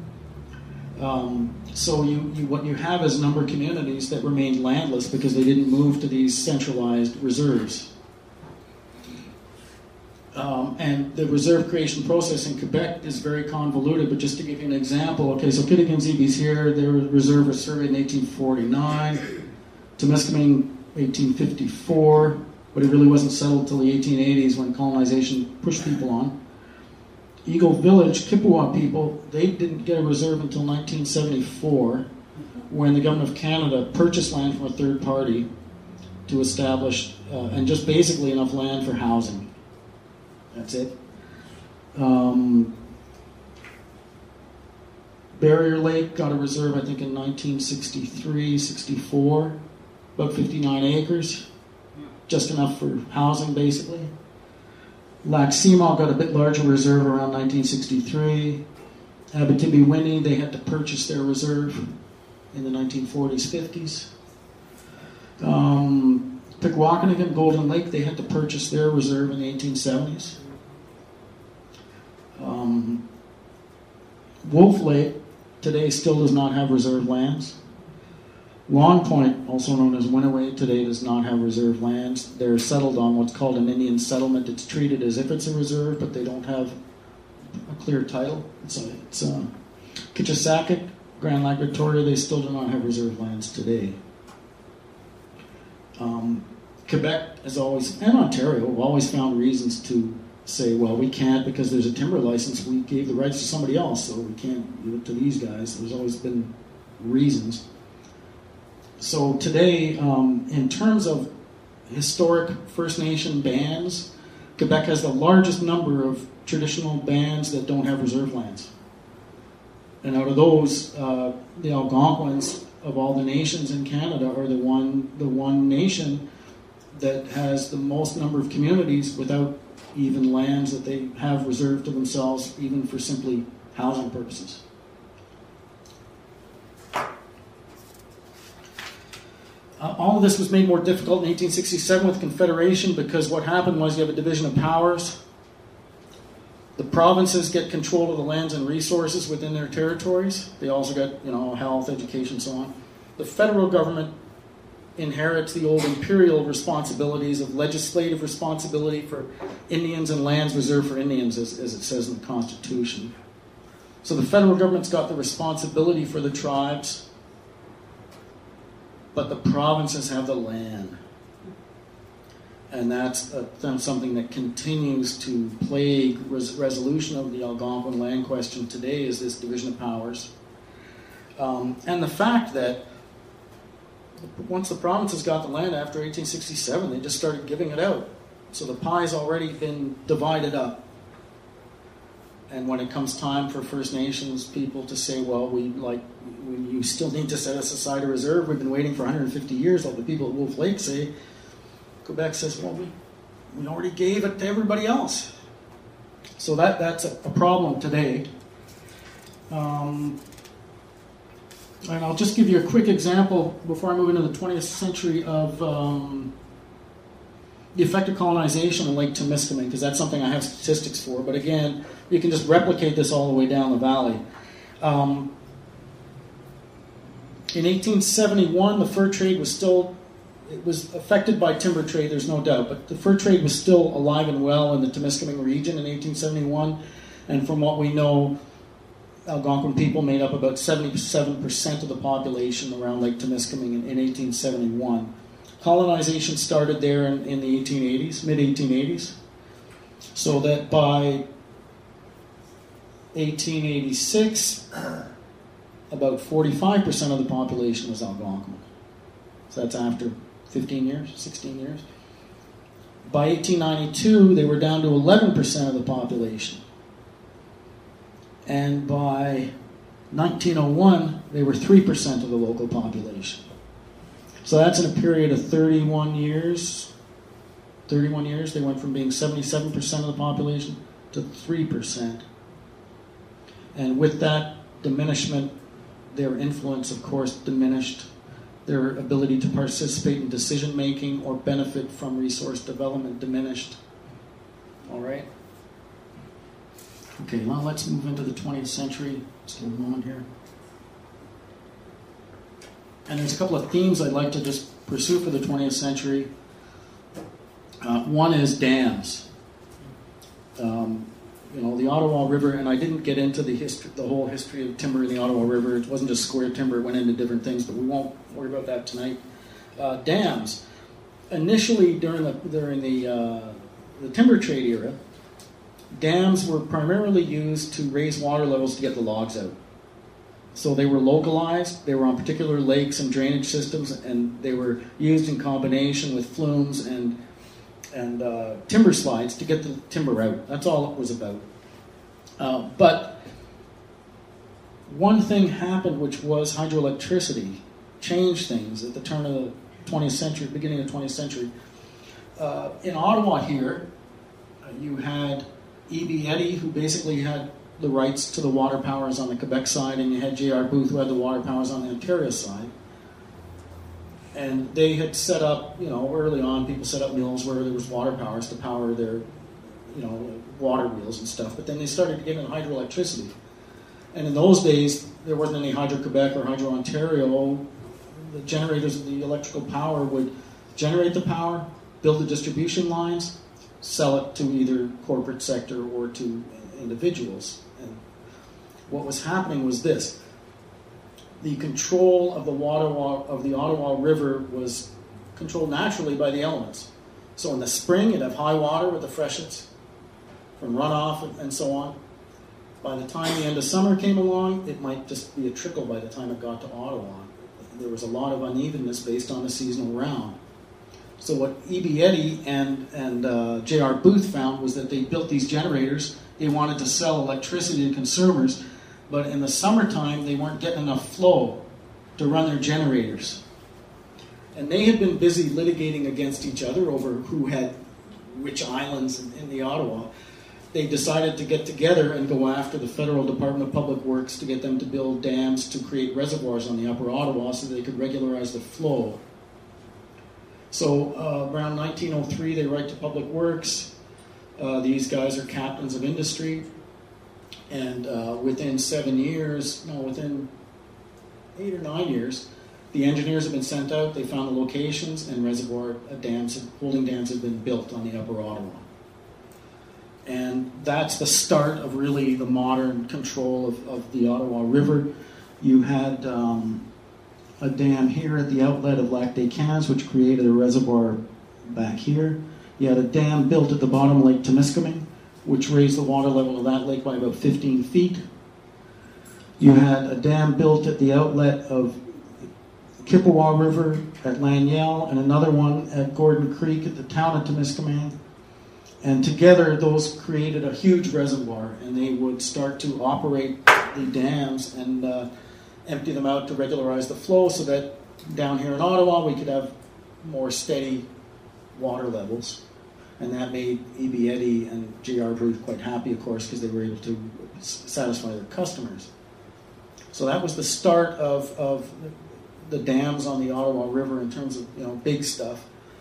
So what you have is a number of communities that remained landless because they didn't move to these centralized reserves. And the reserve creation process in Quebec is very convoluted, but just to give you an example, okay, so Kitikon-Zibi's here, their reserve was surveyed in 1849, Temiskaming 1854, but it really wasn't settled until the 1880s when colonization pushed people on. Eagle Village, Kippawa people, they didn't get a reserve until 1974, when the government of Canada purchased land from a third party to establish, and just basically enough land for housing. That's it. Barrier Lake got a reserve, I think, in 1963, 64, about 59 acres, just enough for housing, basically. Lac Semal got a bit larger reserve around 1963. Abitibi-Winnie, they had to purchase their reserve in the 1940s, 50s. Pikwakanagan, Golden Lake, they had to purchase their reserve in the 1870s. Wolf Lake today still does not have reserve lands. Long Point, also known as Winnoway, today does not have reserve lands. They're settled on what's called an Indian settlement. It's treated as if it's a reserve, but they don't have a clear title. It's Kitchissakit, Grand Lac Victoria, they still do not have reserve lands today. Quebec has always, and Ontario, have always found reasons to say, well, we can't because there's a timber license. We gave the rights to somebody else, so we can't give it to these guys. There's always been reasons. So today, in terms of historic First Nation bands, Quebec has the largest number of traditional bands that don't have reserve lands. And out of those, the Algonquins of all the nations in Canada are the one nation that has the most number of communities without even lands that they have reserved to themselves, even for simply housing purposes. All of this was made more difficult in 1867 with Confederation because what happened was you have a division of powers. The provinces get control of the lands and resources within their territories. They also get, health, education, so on. The federal government inherits the old imperial responsibilities of legislative responsibility for Indians and lands reserved for Indians, as it says in the Constitution. So the federal government's got the responsibility for the tribes, but the provinces have the land. And that's something that continues to plague resolution of the Algonquin land question today, is this division of powers. And the fact that once the provinces got the land after 1867, they just started giving it out. So the pie's already been divided up. And when it comes time for First Nations people to say, well, you still need to set us aside a reserve, we've been waiting for 150 years, like the people at Wolf Lake say, Quebec says, well, we already gave it to everybody else. So that's a problem today. And I'll just give you a quick example before I move into the 20th century of the effect of colonization in Lake Temiskaming, because that's something I have statistics for. But again, you can just replicate this all the way down the valley. In 1871, the fur trade was affected by timber trade, there's no doubt, but the fur trade was still alive and well in the Temiskaming region in 1871, and from what we know, Algonquin people made up about 77% of the population around Lake Temiskaming in 1871. Colonization started there in the 1880s, mid-1880s, so that by 1886, about 45% of the population was Algonquin. So that's after 15 years, 16 years. By 1892, they were down to 11% of the population. And by 1901, they were 3% of the local population. So that's in a period of 31 years. 31 years, they went from being 77% of the population to 3%. And with that diminishment, their influence, of course, diminished. their ability to participate in decision-making or benefit from resource development diminished. All right? Okay, now let's move into the 20th century. Just a moment here. And there's a couple of themes I'd like to just pursue for the 20th century. One is dams. The Ottawa River, and I didn't get into the whole history of timber in the Ottawa River. It wasn't just square timber, it went into different things, but we won't worry about that tonight. Dams. Initially, during the timber trade era, dams were primarily used to raise water levels to get the logs out. So they were localized, they were on particular lakes and drainage systems, and they were used in combination with flumes and timber slides to get the timber out. That's all it was about. But one thing happened, which was hydroelectricity changed things at the turn of the 20th century, beginning of the 20th century. In Ottawa here, you had E.B. Eddy, who basically had the rights to the water powers on the Quebec side, and you had J.R. Booth, who had the water powers on the Ontario side. And they had set up, early on, people set up mills where there was water powers to power their, water wheels and stuff. But then they started to get into hydroelectricity. And in those days, there wasn't any Hydro-Quebec or Hydro-Ontario. The generators of the electrical power would generate the power, build the distribution lines, sell it to either corporate sector or to individuals. And what was happening was this. The control of the Ottawa River was controlled naturally by the elements. So in the spring, you'd have high water with the freshets from runoff and so on. By the time the end of summer came along, it might just be a trickle by the time it got to Ottawa. There was a lot of unevenness based on the seasonal round. So what E.B. Eddy and J.R. Booth found was that they built these generators. They wanted to sell electricity to consumers, but in the summertime, they weren't getting enough flow to run their generators. And they had been busy litigating against each other over who had which islands in the Ottawa. They decided to get together and go after the Federal Department of Public Works to get them to build dams to create reservoirs on the Upper Ottawa so they could regularize the flow. So around 1903, they write to Public Works. These guys are captains of industry. And within 7 years, within 8 or 9 years, the engineers have been sent out. They found the locations, and reservoir dams, holding dams, have been built on the Upper Ottawa. And that's the start of really the modern control of the Ottawa River. You had a dam here at the outlet of Lac des Cans, which created a reservoir back here. You had a dam built at the bottom of Lake Temiskaming, which raised the water level of that lake by about 15 feet. You had a dam built at the outlet of Chippewa River at Lanielle, and another one at Gordon Creek at the town of Temiskaming. And together, those created a huge reservoir, and they would start to operate the dams and empty them out to regularize the flow so that down here in Ottawa, we could have more steady water levels. And that made E.B. Eddy and J.R. Booth quite happy, of course, because they were able to satisfy their customers. So that was the start of the dams on the Ottawa River in terms of big stuff.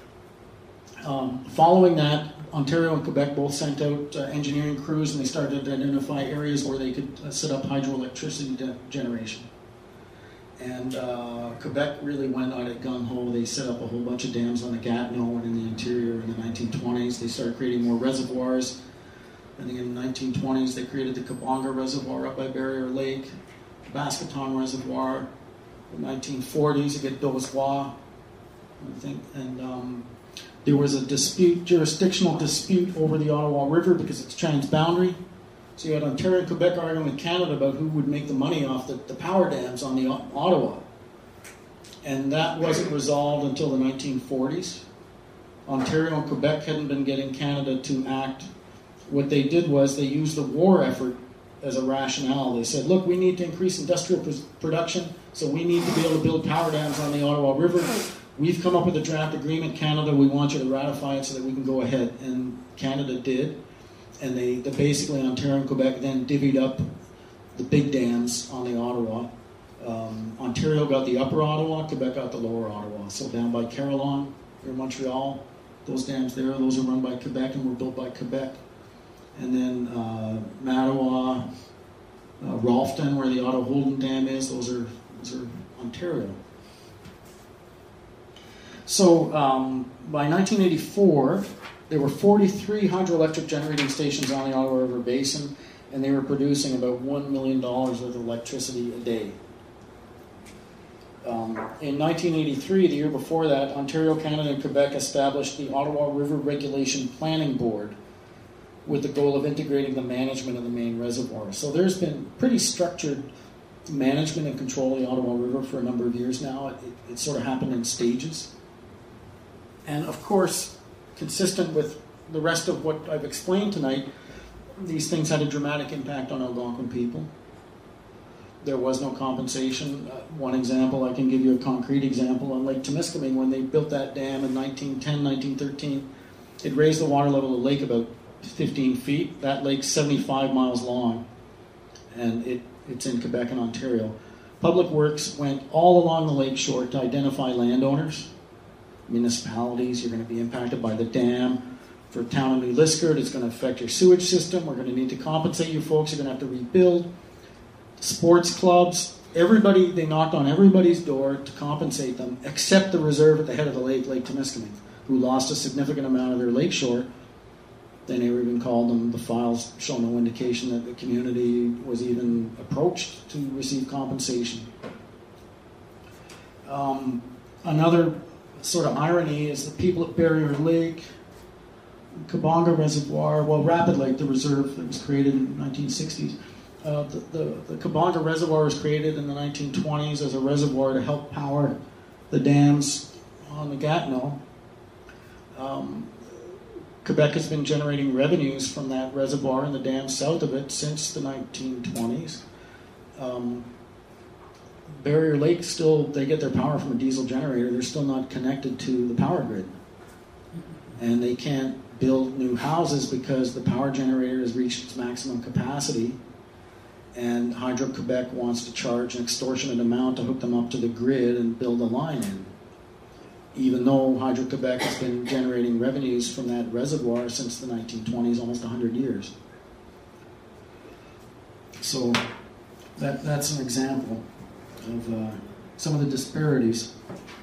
Following that, Ontario and Quebec both sent out engineering crews, and they started to identify areas where they could set up hydroelectricity generation. And Quebec really went out at gung-ho. They set up a whole bunch of dams on the Gatineau and in the interior in the 1920s. They started creating more reservoirs. I think in the 1920s they created the Kabonga Reservoir up by Barrier Lake, the Basketon Reservoir. In the 1940s you get Dozois, I think. And there was a jurisdictional dispute over the Ottawa River because it's transboundary. So you had Ontario and Quebec arguing with Canada about who would make the money off the power dams on the Ottawa. And that wasn't resolved until the 1940s. Ontario and Quebec hadn't been getting Canada to act. What they did was they used the war effort as a rationale. They said, look, we need to increase industrial production, so we need to be able to build power dams on the Ottawa River. We've come up with a draft agreement, Canada, we want you to ratify it so that we can go ahead. And Canada did. And they basically, Ontario and Quebec then divvied up the big dams on the Ottawa. Ontario got the upper Ottawa, Quebec got the lower Ottawa. So down by Carillon, near Montreal, those dams there, those are run by Quebec and were built by Quebec. And then Mattawa, Rolfton, where the Otto Holden Dam is, those are Ontario. So by 1984, there were 43 hydroelectric generating stations on the Ottawa River Basin, and they were producing about $1 million worth of electricity a day. In 1983, the year before that, Ontario, Canada, and Quebec established the Ottawa River Regulation Planning Board with the goal of integrating the management of the main reservoir. So there's been pretty structured management and control of the Ottawa River for a number of years now. It sort of happened in stages. And of course, consistent with the rest of what I've explained tonight, these things had a dramatic impact on Algonquin people. There was no compensation. One example, I can give you a concrete example. On Lake Temiskaming, when they built that dam in 1910, 1913, it raised the water level of the lake about 15 feet. That lake's 75 miles long, and it's in Quebec and Ontario. Public Works went all along the lake shore to identify landowners, municipalities. You're going to be impacted by the dam. For a town of New Liskeard, it's going to affect your sewage system. We're going to need to compensate you folks. You're going to have to rebuild. Sports clubs, everybody, they knocked on everybody's door to compensate them, except the reserve at the head of the lake, Lake Temiskaming, who lost a significant amount of their lakeshore. They never even called them. The files show no indication that the community was even approached to receive compensation. Another sort of irony is the people at Barrier Lake, Kabonga Reservoir, Rapid Lake, the reserve that was created in the 1960s. The Kabonga Reservoir was created in the 1920s as a reservoir to help power the dams on the Gatineau. Quebec has been generating revenues from that reservoir and the dams south of it since the 1920s. Barrier Lake still, they get their power from a diesel generator. They're still not connected to the power grid. And they can't build new houses because the power generator has reached its maximum capacity. And Hydro-Quebec wants to charge an extortionate amount to hook them up to the grid and build a line in. Even though Hydro-Quebec has been generating revenues from that reservoir since the 1920s, almost 100 years. So that's an example of some of the disparities.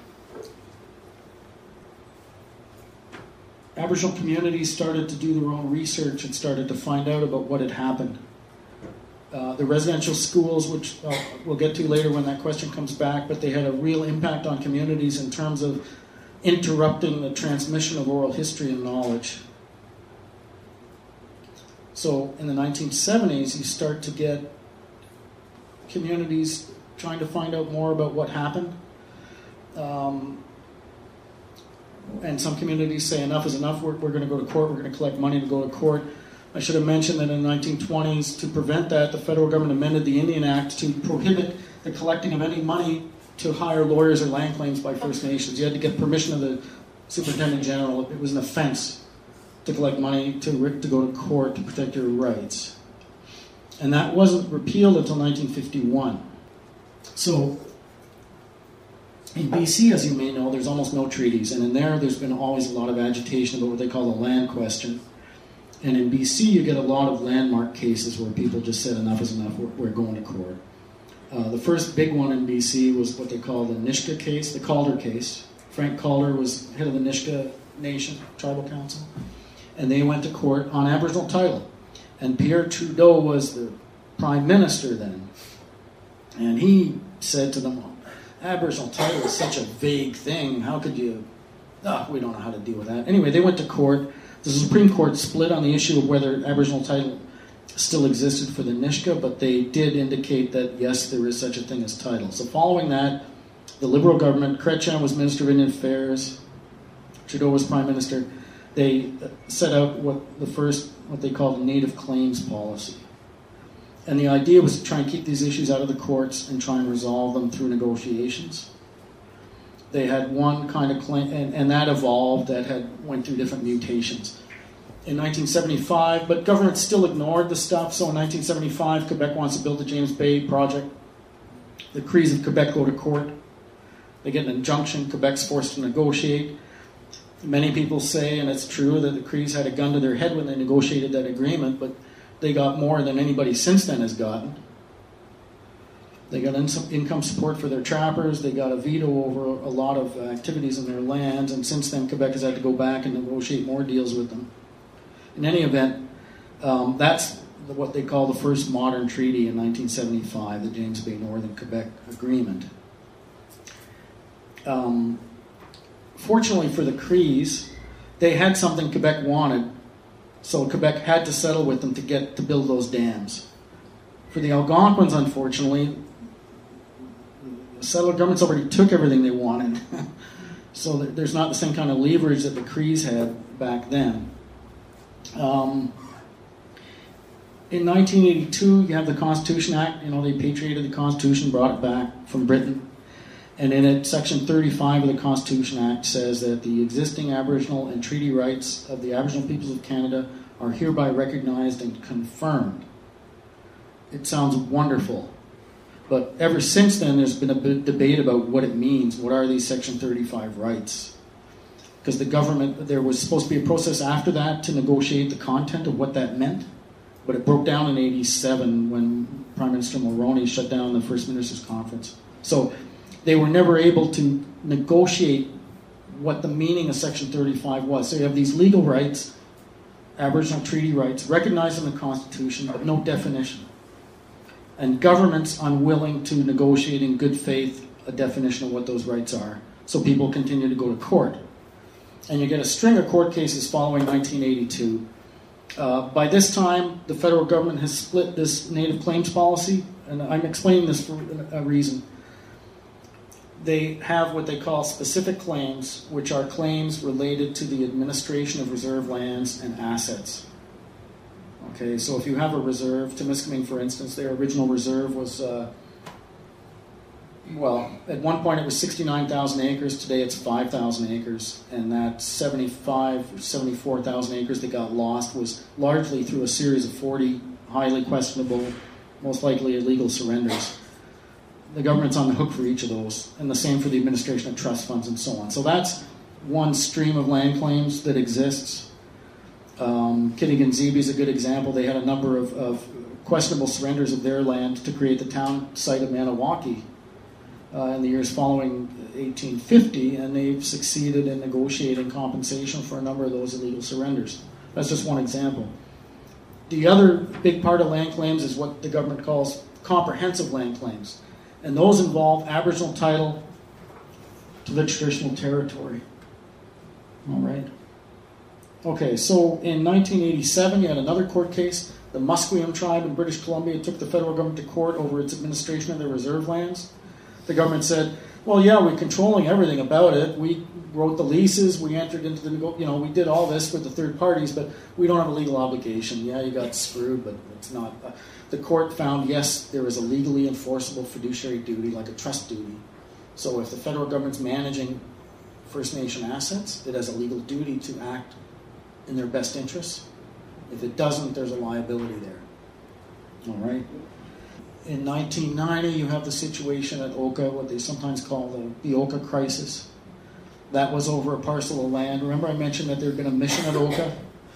Aboriginal communities started to do their own research and started to find out about what had happened. The residential schools, which we'll get to later when that question comes back, but they had a real impact on communities in terms of interrupting the transmission of oral history and knowledge. So in the 1970s, you start to get communities trying to find out more about what happened. And some communities say enough is enough, we're going to go to court, we're going to collect money to go to court. I should have mentioned that in the 1920s, to prevent that, the federal government amended the Indian Act to prohibit the collecting of any money to hire lawyers or land claims by First Nations. You had to get permission of the Superintendent General. It was an offense to collect money to go to court to protect your rights. And that wasn't repealed until 1951. So in BC, as you may know, there's almost no treaties. And in there's been always a lot of agitation about what they call the land question. And in BC, you get a lot of landmark cases where people just said enough is enough, we're going to court. The first big one in BC was what they call the Nisga'a case, the Calder case. Frank Calder was head of the Nisga'a Nation Tribal Council. And they went to court on Aboriginal title. And Pierre Trudeau was the prime minister then. And he said to them, Aboriginal title is such a vague thing, how could you... we don't know how to deal with that. Anyway, they went to court. The Supreme Court split on the issue of whether Aboriginal title still existed for the Nisga'a, but they did indicate that, yes, there is such a thing as title. So following that, the Liberal government, Chrétien was Minister of Indian Affairs, Trudeau was Prime Minister, they set out what they called the Native Claims Policy. And the idea was to try and keep these issues out of the courts and try and resolve them through negotiations. They had one kind of claim, and that evolved, went through different mutations. In 1975, but government still ignored the stuff, so in 1975, Quebec wants to build the James Bay project. The Crees of Quebec go to court. They get an injunction. Quebec's forced to negotiate. Many people say, and it's true, that the Crees had a gun to their head when they negotiated that agreement, but they got more than anybody since then has gotten. They got income support for their trappers. They got a veto over a lot of activities in their lands, and since then Quebec has had to go back and negotiate more deals with them. In any event, that's what they call the first modern treaty in 1975, the James Bay Northern Quebec Agreement. Fortunately for the Crees, they had something Quebec wanted, so Quebec had to settle with them to build those dams. For the Algonquins, unfortunately, the settler governments already took everything they wanted, so there's not the same kind of leverage that the Crees had back then. In 1982, you have the Constitution Act. They patriated the Constitution, brought it back from Britain. And in it, Section 35 of the Constitution Act says that the existing Aboriginal and treaty rights of the Aboriginal peoples of Canada are hereby recognized and confirmed. It sounds wonderful. But ever since then, there's been a debate about what it means. What are these Section 35 rights? Because the government, there was supposed to be a process after that to negotiate the content of what that meant. But it broke down in 1987 when Prime Minister Mulroney shut down the First Ministers' Conference. So they were never able to negotiate what the meaning of Section 35 was. So you have these legal rights, Aboriginal treaty rights, recognized in the Constitution, but no definition. And governments unwilling to negotiate in good faith a definition of what those rights are. So people continue to go to court. And you get a string of court cases following 1982. By this time, the federal government has split this native claims policy, and I'm explaining this for a reason. They have what they call specific claims, which are claims related to the administration of reserve lands and assets. Okay, so if you have a reserve, Temiskaming, for instance, their original reserve was, at one point it was 69,000 acres, today it's 5,000 acres, and that 75 or 74,000 acres that got lost was largely through a series of 40 highly questionable, most likely illegal surrenders. The government's on the hook for each of those, and the same for the administration of trust funds and so on. So that's one stream of land claims that exists. Kittigan-Zibi is a good example. They had a number of questionable surrenders of their land to create the town site of Maniwaki in the years following 1850, and they've succeeded in negotiating compensation for a number of those illegal surrenders. That's just one example. The other big part of land claims is what the government calls comprehensive land claims, and those involve Aboriginal title to the traditional territory. All right. Okay, so in 1987, you had another court case. The Musqueam tribe in British Columbia took the federal government to court over its administration of their reserve lands. The government said, well, yeah, we're controlling everything about it. We wrote the leases, we entered into we did all this with the third parties, but we don't have a legal obligation. Yeah, you got screwed, but it's not. The court found, yes, there is a legally enforceable fiduciary duty, like a trust duty. So if the federal government's managing First Nation assets, it has a legal duty to act in their best interests. If it doesn't, there's a liability there. All right? In 1990, you have the situation at Oka, what they sometimes call the Oka crisis. That was over a parcel of land. Remember I mentioned that there had been a mission at Oka?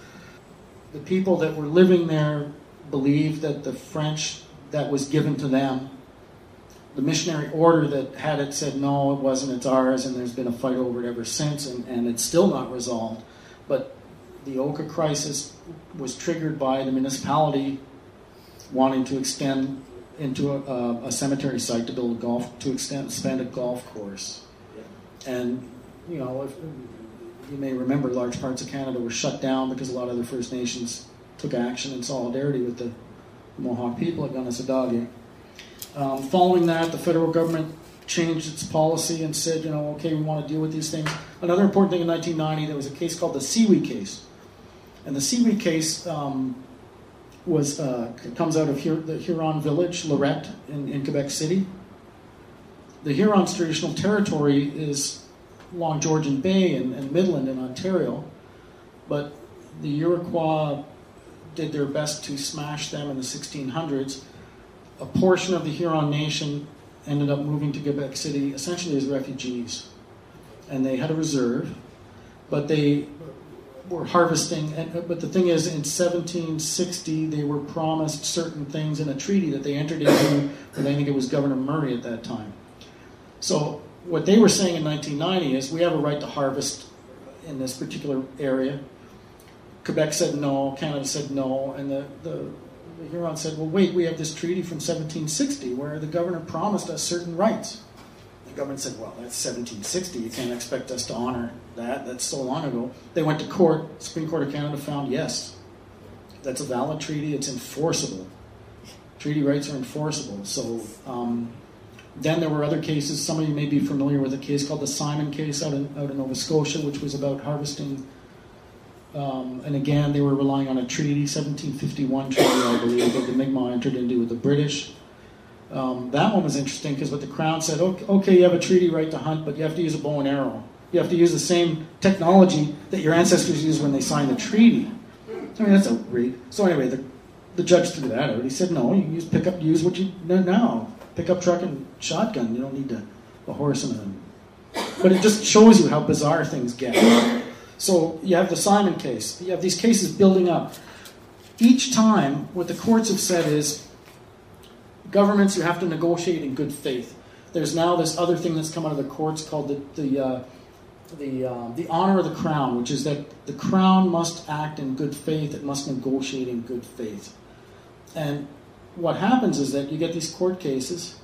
The people that were living there believed that the French that was given to them, the missionary order that had it said, no, it wasn't, it's ours, and there's been a fight over it ever since, and it's still not resolved. But the Oka crisis was triggered by the municipality wanting to extend into a cemetery site to build expand a golf course. And, if you may remember, large parts of Canada were shut down because a lot of the First Nations took action in solidarity with the Mohawk people at Gunnesadage. Following that, the federal government changed its policy and said, okay, we want to deal with these things. Another important thing in 1990, there was a case called the Siwi case. And the Siwi case comes out of the Huron village, Lorette, in Quebec City. The Huron's traditional territory is along Georgian Bay and Midland in Ontario, but the Iroquois did their best to smash them in the 1600s. A portion of the Huron Nation ended up moving to Quebec City essentially as refugees. And they had a reserve, but they were harvesting. But the thing is, in 1760, they were promised certain things in a treaty that they entered into with, I think it was Governor Murray at that time. So what they were saying in 1990 is, we have a right to harvest in this particular area. Quebec said no, Canada said no, and the Huron said, well, wait, we have this treaty from 1760 where the governor promised us certain rights. The government said, well, that's 1760. You can't expect us to honor that. That's so long ago. They went to court. Supreme Court of Canada found, yes, that's a valid treaty. It's enforceable. Treaty rights are enforceable. So then there were other cases. Some of you may be familiar with a case called the Simon case out in Nova Scotia, which was about harvesting. And again, they were relying on a treaty, 1751 treaty, I believe, that the Mi'kmaq entered into with the British. That one was interesting because what the Crown said, okay, you have a treaty right to hunt, but you have to use a bow and arrow. You have to use the same technology that your ancestors used when they signed the treaty. I mean, that's outrageous. So anyway, the judge threw that out. He said, no, you use what you know now. Pickup truck and shotgun. You don't need a horse and a... But it just shows you how bizarre things get. So you have the Simon case. You have these cases building up. Each time, what the courts have said is, governments, you have to negotiate in good faith. There's now this other thing that's come out of the courts called the honor of the Crown, which is that the Crown must act in good faith. It must negotiate in good faith. And what happens is that you get these court cases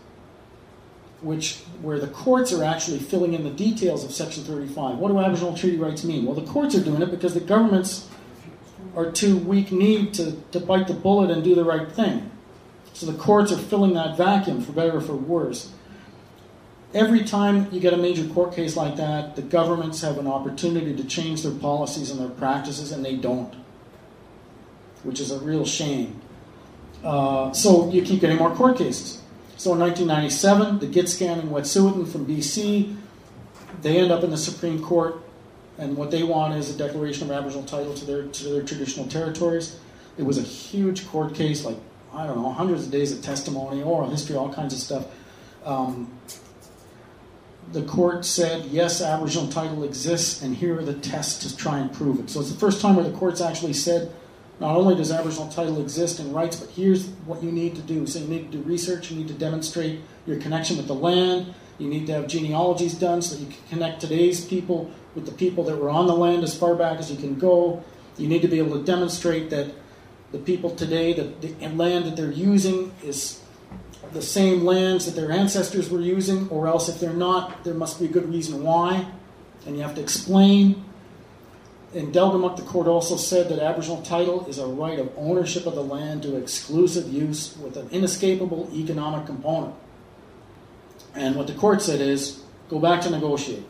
where the courts are actually filling in the details of Section 35. What do Aboriginal treaty rights mean? Well, the courts are doing it because the governments are too weak-kneed to bite the bullet and do the right thing. So the courts are filling that vacuum, for better or for worse. Every time you get a major court case like that, the governments have an opportunity to change their policies and their practices, and they don't, which is a real shame. So you keep getting more court cases. So in 1997, the Gitskan and Wet'suwet'en from BC, they end up in the Supreme Court, and what they want is a declaration of Aboriginal title to their traditional territories. It was a huge court case, like, I don't know, hundreds of days of testimony, oral history, all kinds of stuff. The court said, yes, Aboriginal title exists, and here are the tests to try and prove it. So it's the first time where the court's actually said, not only does Aboriginal title exist and rights, but here's what you need to do. So you need to do research, you need to demonstrate your connection with the land, you need to have genealogies done so that you can connect today's people with the people that were on the land as far back as you can go. You need to be able to demonstrate that the people today, that the land that they're using is the same lands that their ancestors were using, or else if they're not, there must be a good reason why, and you have to explain. In Delgamuukw, the court also said that Aboriginal title is a right of ownership of the land to exclusive use with an inescapable economic component. And what the court said is, go back to negotiate.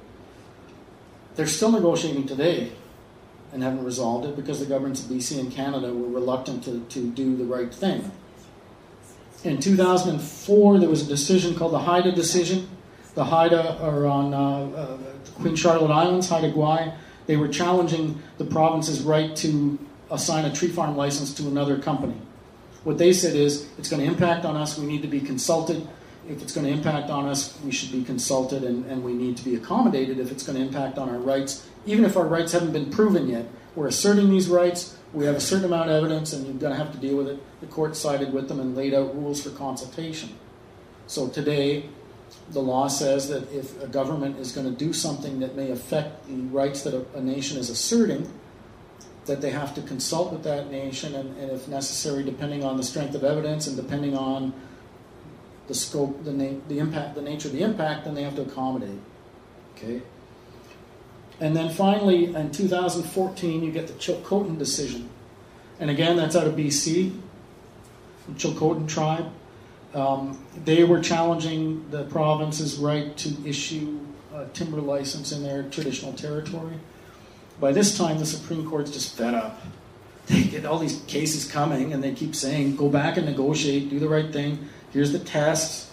They're still negotiating today and haven't resolved it because the governments of BC and Canada were reluctant to do the right thing. In 2004, there was a decision called the Haida decision. The Haida are on Queen Charlotte Islands, Haida Gwaii. They were challenging the province's right to assign a tree farm license to another company. What they said is, it's going to impact on us, we need to be consulted. If it's going to impact on us, we should be consulted, and we need to be accommodated if it's going to impact on our rights. Even if our rights haven't been proven yet, we're asserting these rights, we have a certain amount of evidence, and you're going to have to deal with it. The court sided with them and laid out rules for consultation. So today, the law says that if a government is going to do something that may affect the rights that a nation is asserting, that they have to consult with that nation, and if necessary, depending on the strength of evidence and depending on the scope, the impact, the nature of the impact, then they have to accommodate. Okay. And then finally, in 2014, you get the Chilcotin decision, and again, that's out of BC, the Chilcotin tribe. They were challenging the province's right to issue a timber license in their traditional territory. By this time, the Supreme Court's just fed up. They get all these cases coming, and they keep saying, go back and negotiate, do the right thing, here's the tests.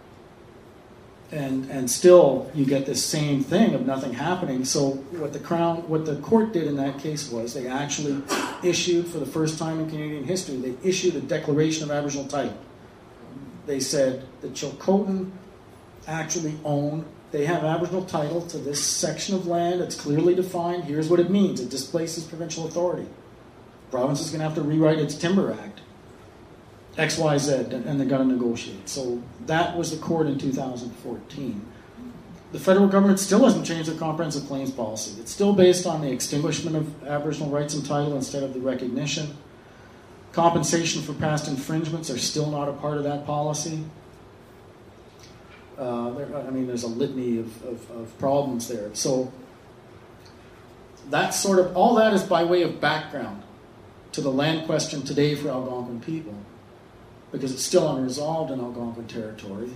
And still, you get this same thing of nothing happening. So what the court did in that case was they actually issued, for the first time in Canadian history, they issued a declaration of Aboriginal title. they said the Chilcotin actually own, they have Aboriginal title to this section of land. It's clearly defined. Here's what it means. It displaces provincial authority. The province is going to have to rewrite its Timber Act. X, Y, Z, and they're going to negotiate. So that was the court in 2014. The federal government still hasn't changed their comprehensive claims policy. It's still based on the extinguishment of Aboriginal rights and title instead of the recognition. Compensation for past infringements are still not a part of that policy. There's a litany of problems there. So that's sort of, all that is by way of background to the land question today for Algonquin people, because it's still unresolved in Algonquin territory.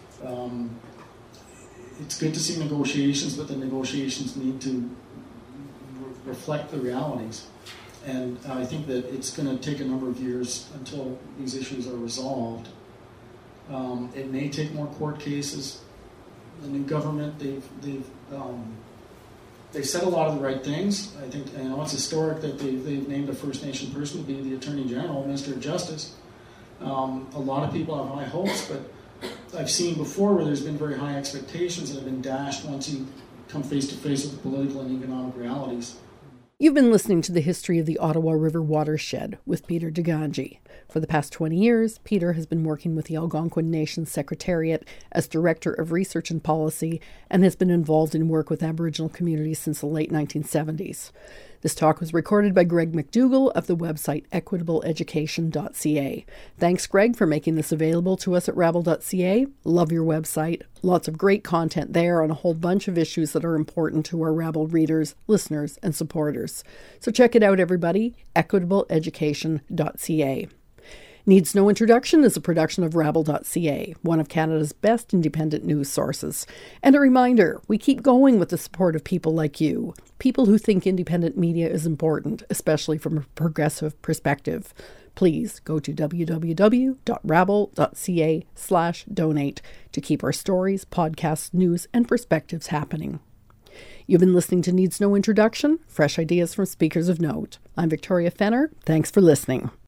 It's good to see negotiations, but the negotiations need to reflect the realities. And I think that it's going to take a number of years until these issues are resolved. It may take more court cases. The new government, they've said a lot of the right things. I think it's historic that they've named a First Nation person to be the Attorney General, Minister of Justice. A lot of people have high hopes, but I've seen before where there's been very high expectations that have been dashed once you come face to face with the political and economic realities. You've been listening to the History of the Ottawa River Watershed with Peter Deganji. For the past 20 years, Peter has been working with the Algonquin Nation Secretariat as Director of Research and Policy and has been involved in work with Aboriginal communities since the late 1970s. This talk was recorded by Greg McDougall of the website equitableeducation.ca. Thanks, Greg, for making this available to us at rabble.ca. Love your website. Lots of great content there on a whole bunch of issues that are important to our Rabble readers, listeners, and supporters. So check it out, everybody, equitableeducation.ca. Needs No Introduction is a production of Rabble.ca, one of Canada's best independent news sources. And a reminder, we keep going with the support of people like you, people who think independent media is important, especially from a progressive perspective. Please go to www.rabble.ca/donate to keep our stories, podcasts, news, and perspectives happening. You've been listening to Needs No Introduction, fresh ideas from speakers of note. I'm Victoria Fenner. Thanks for listening.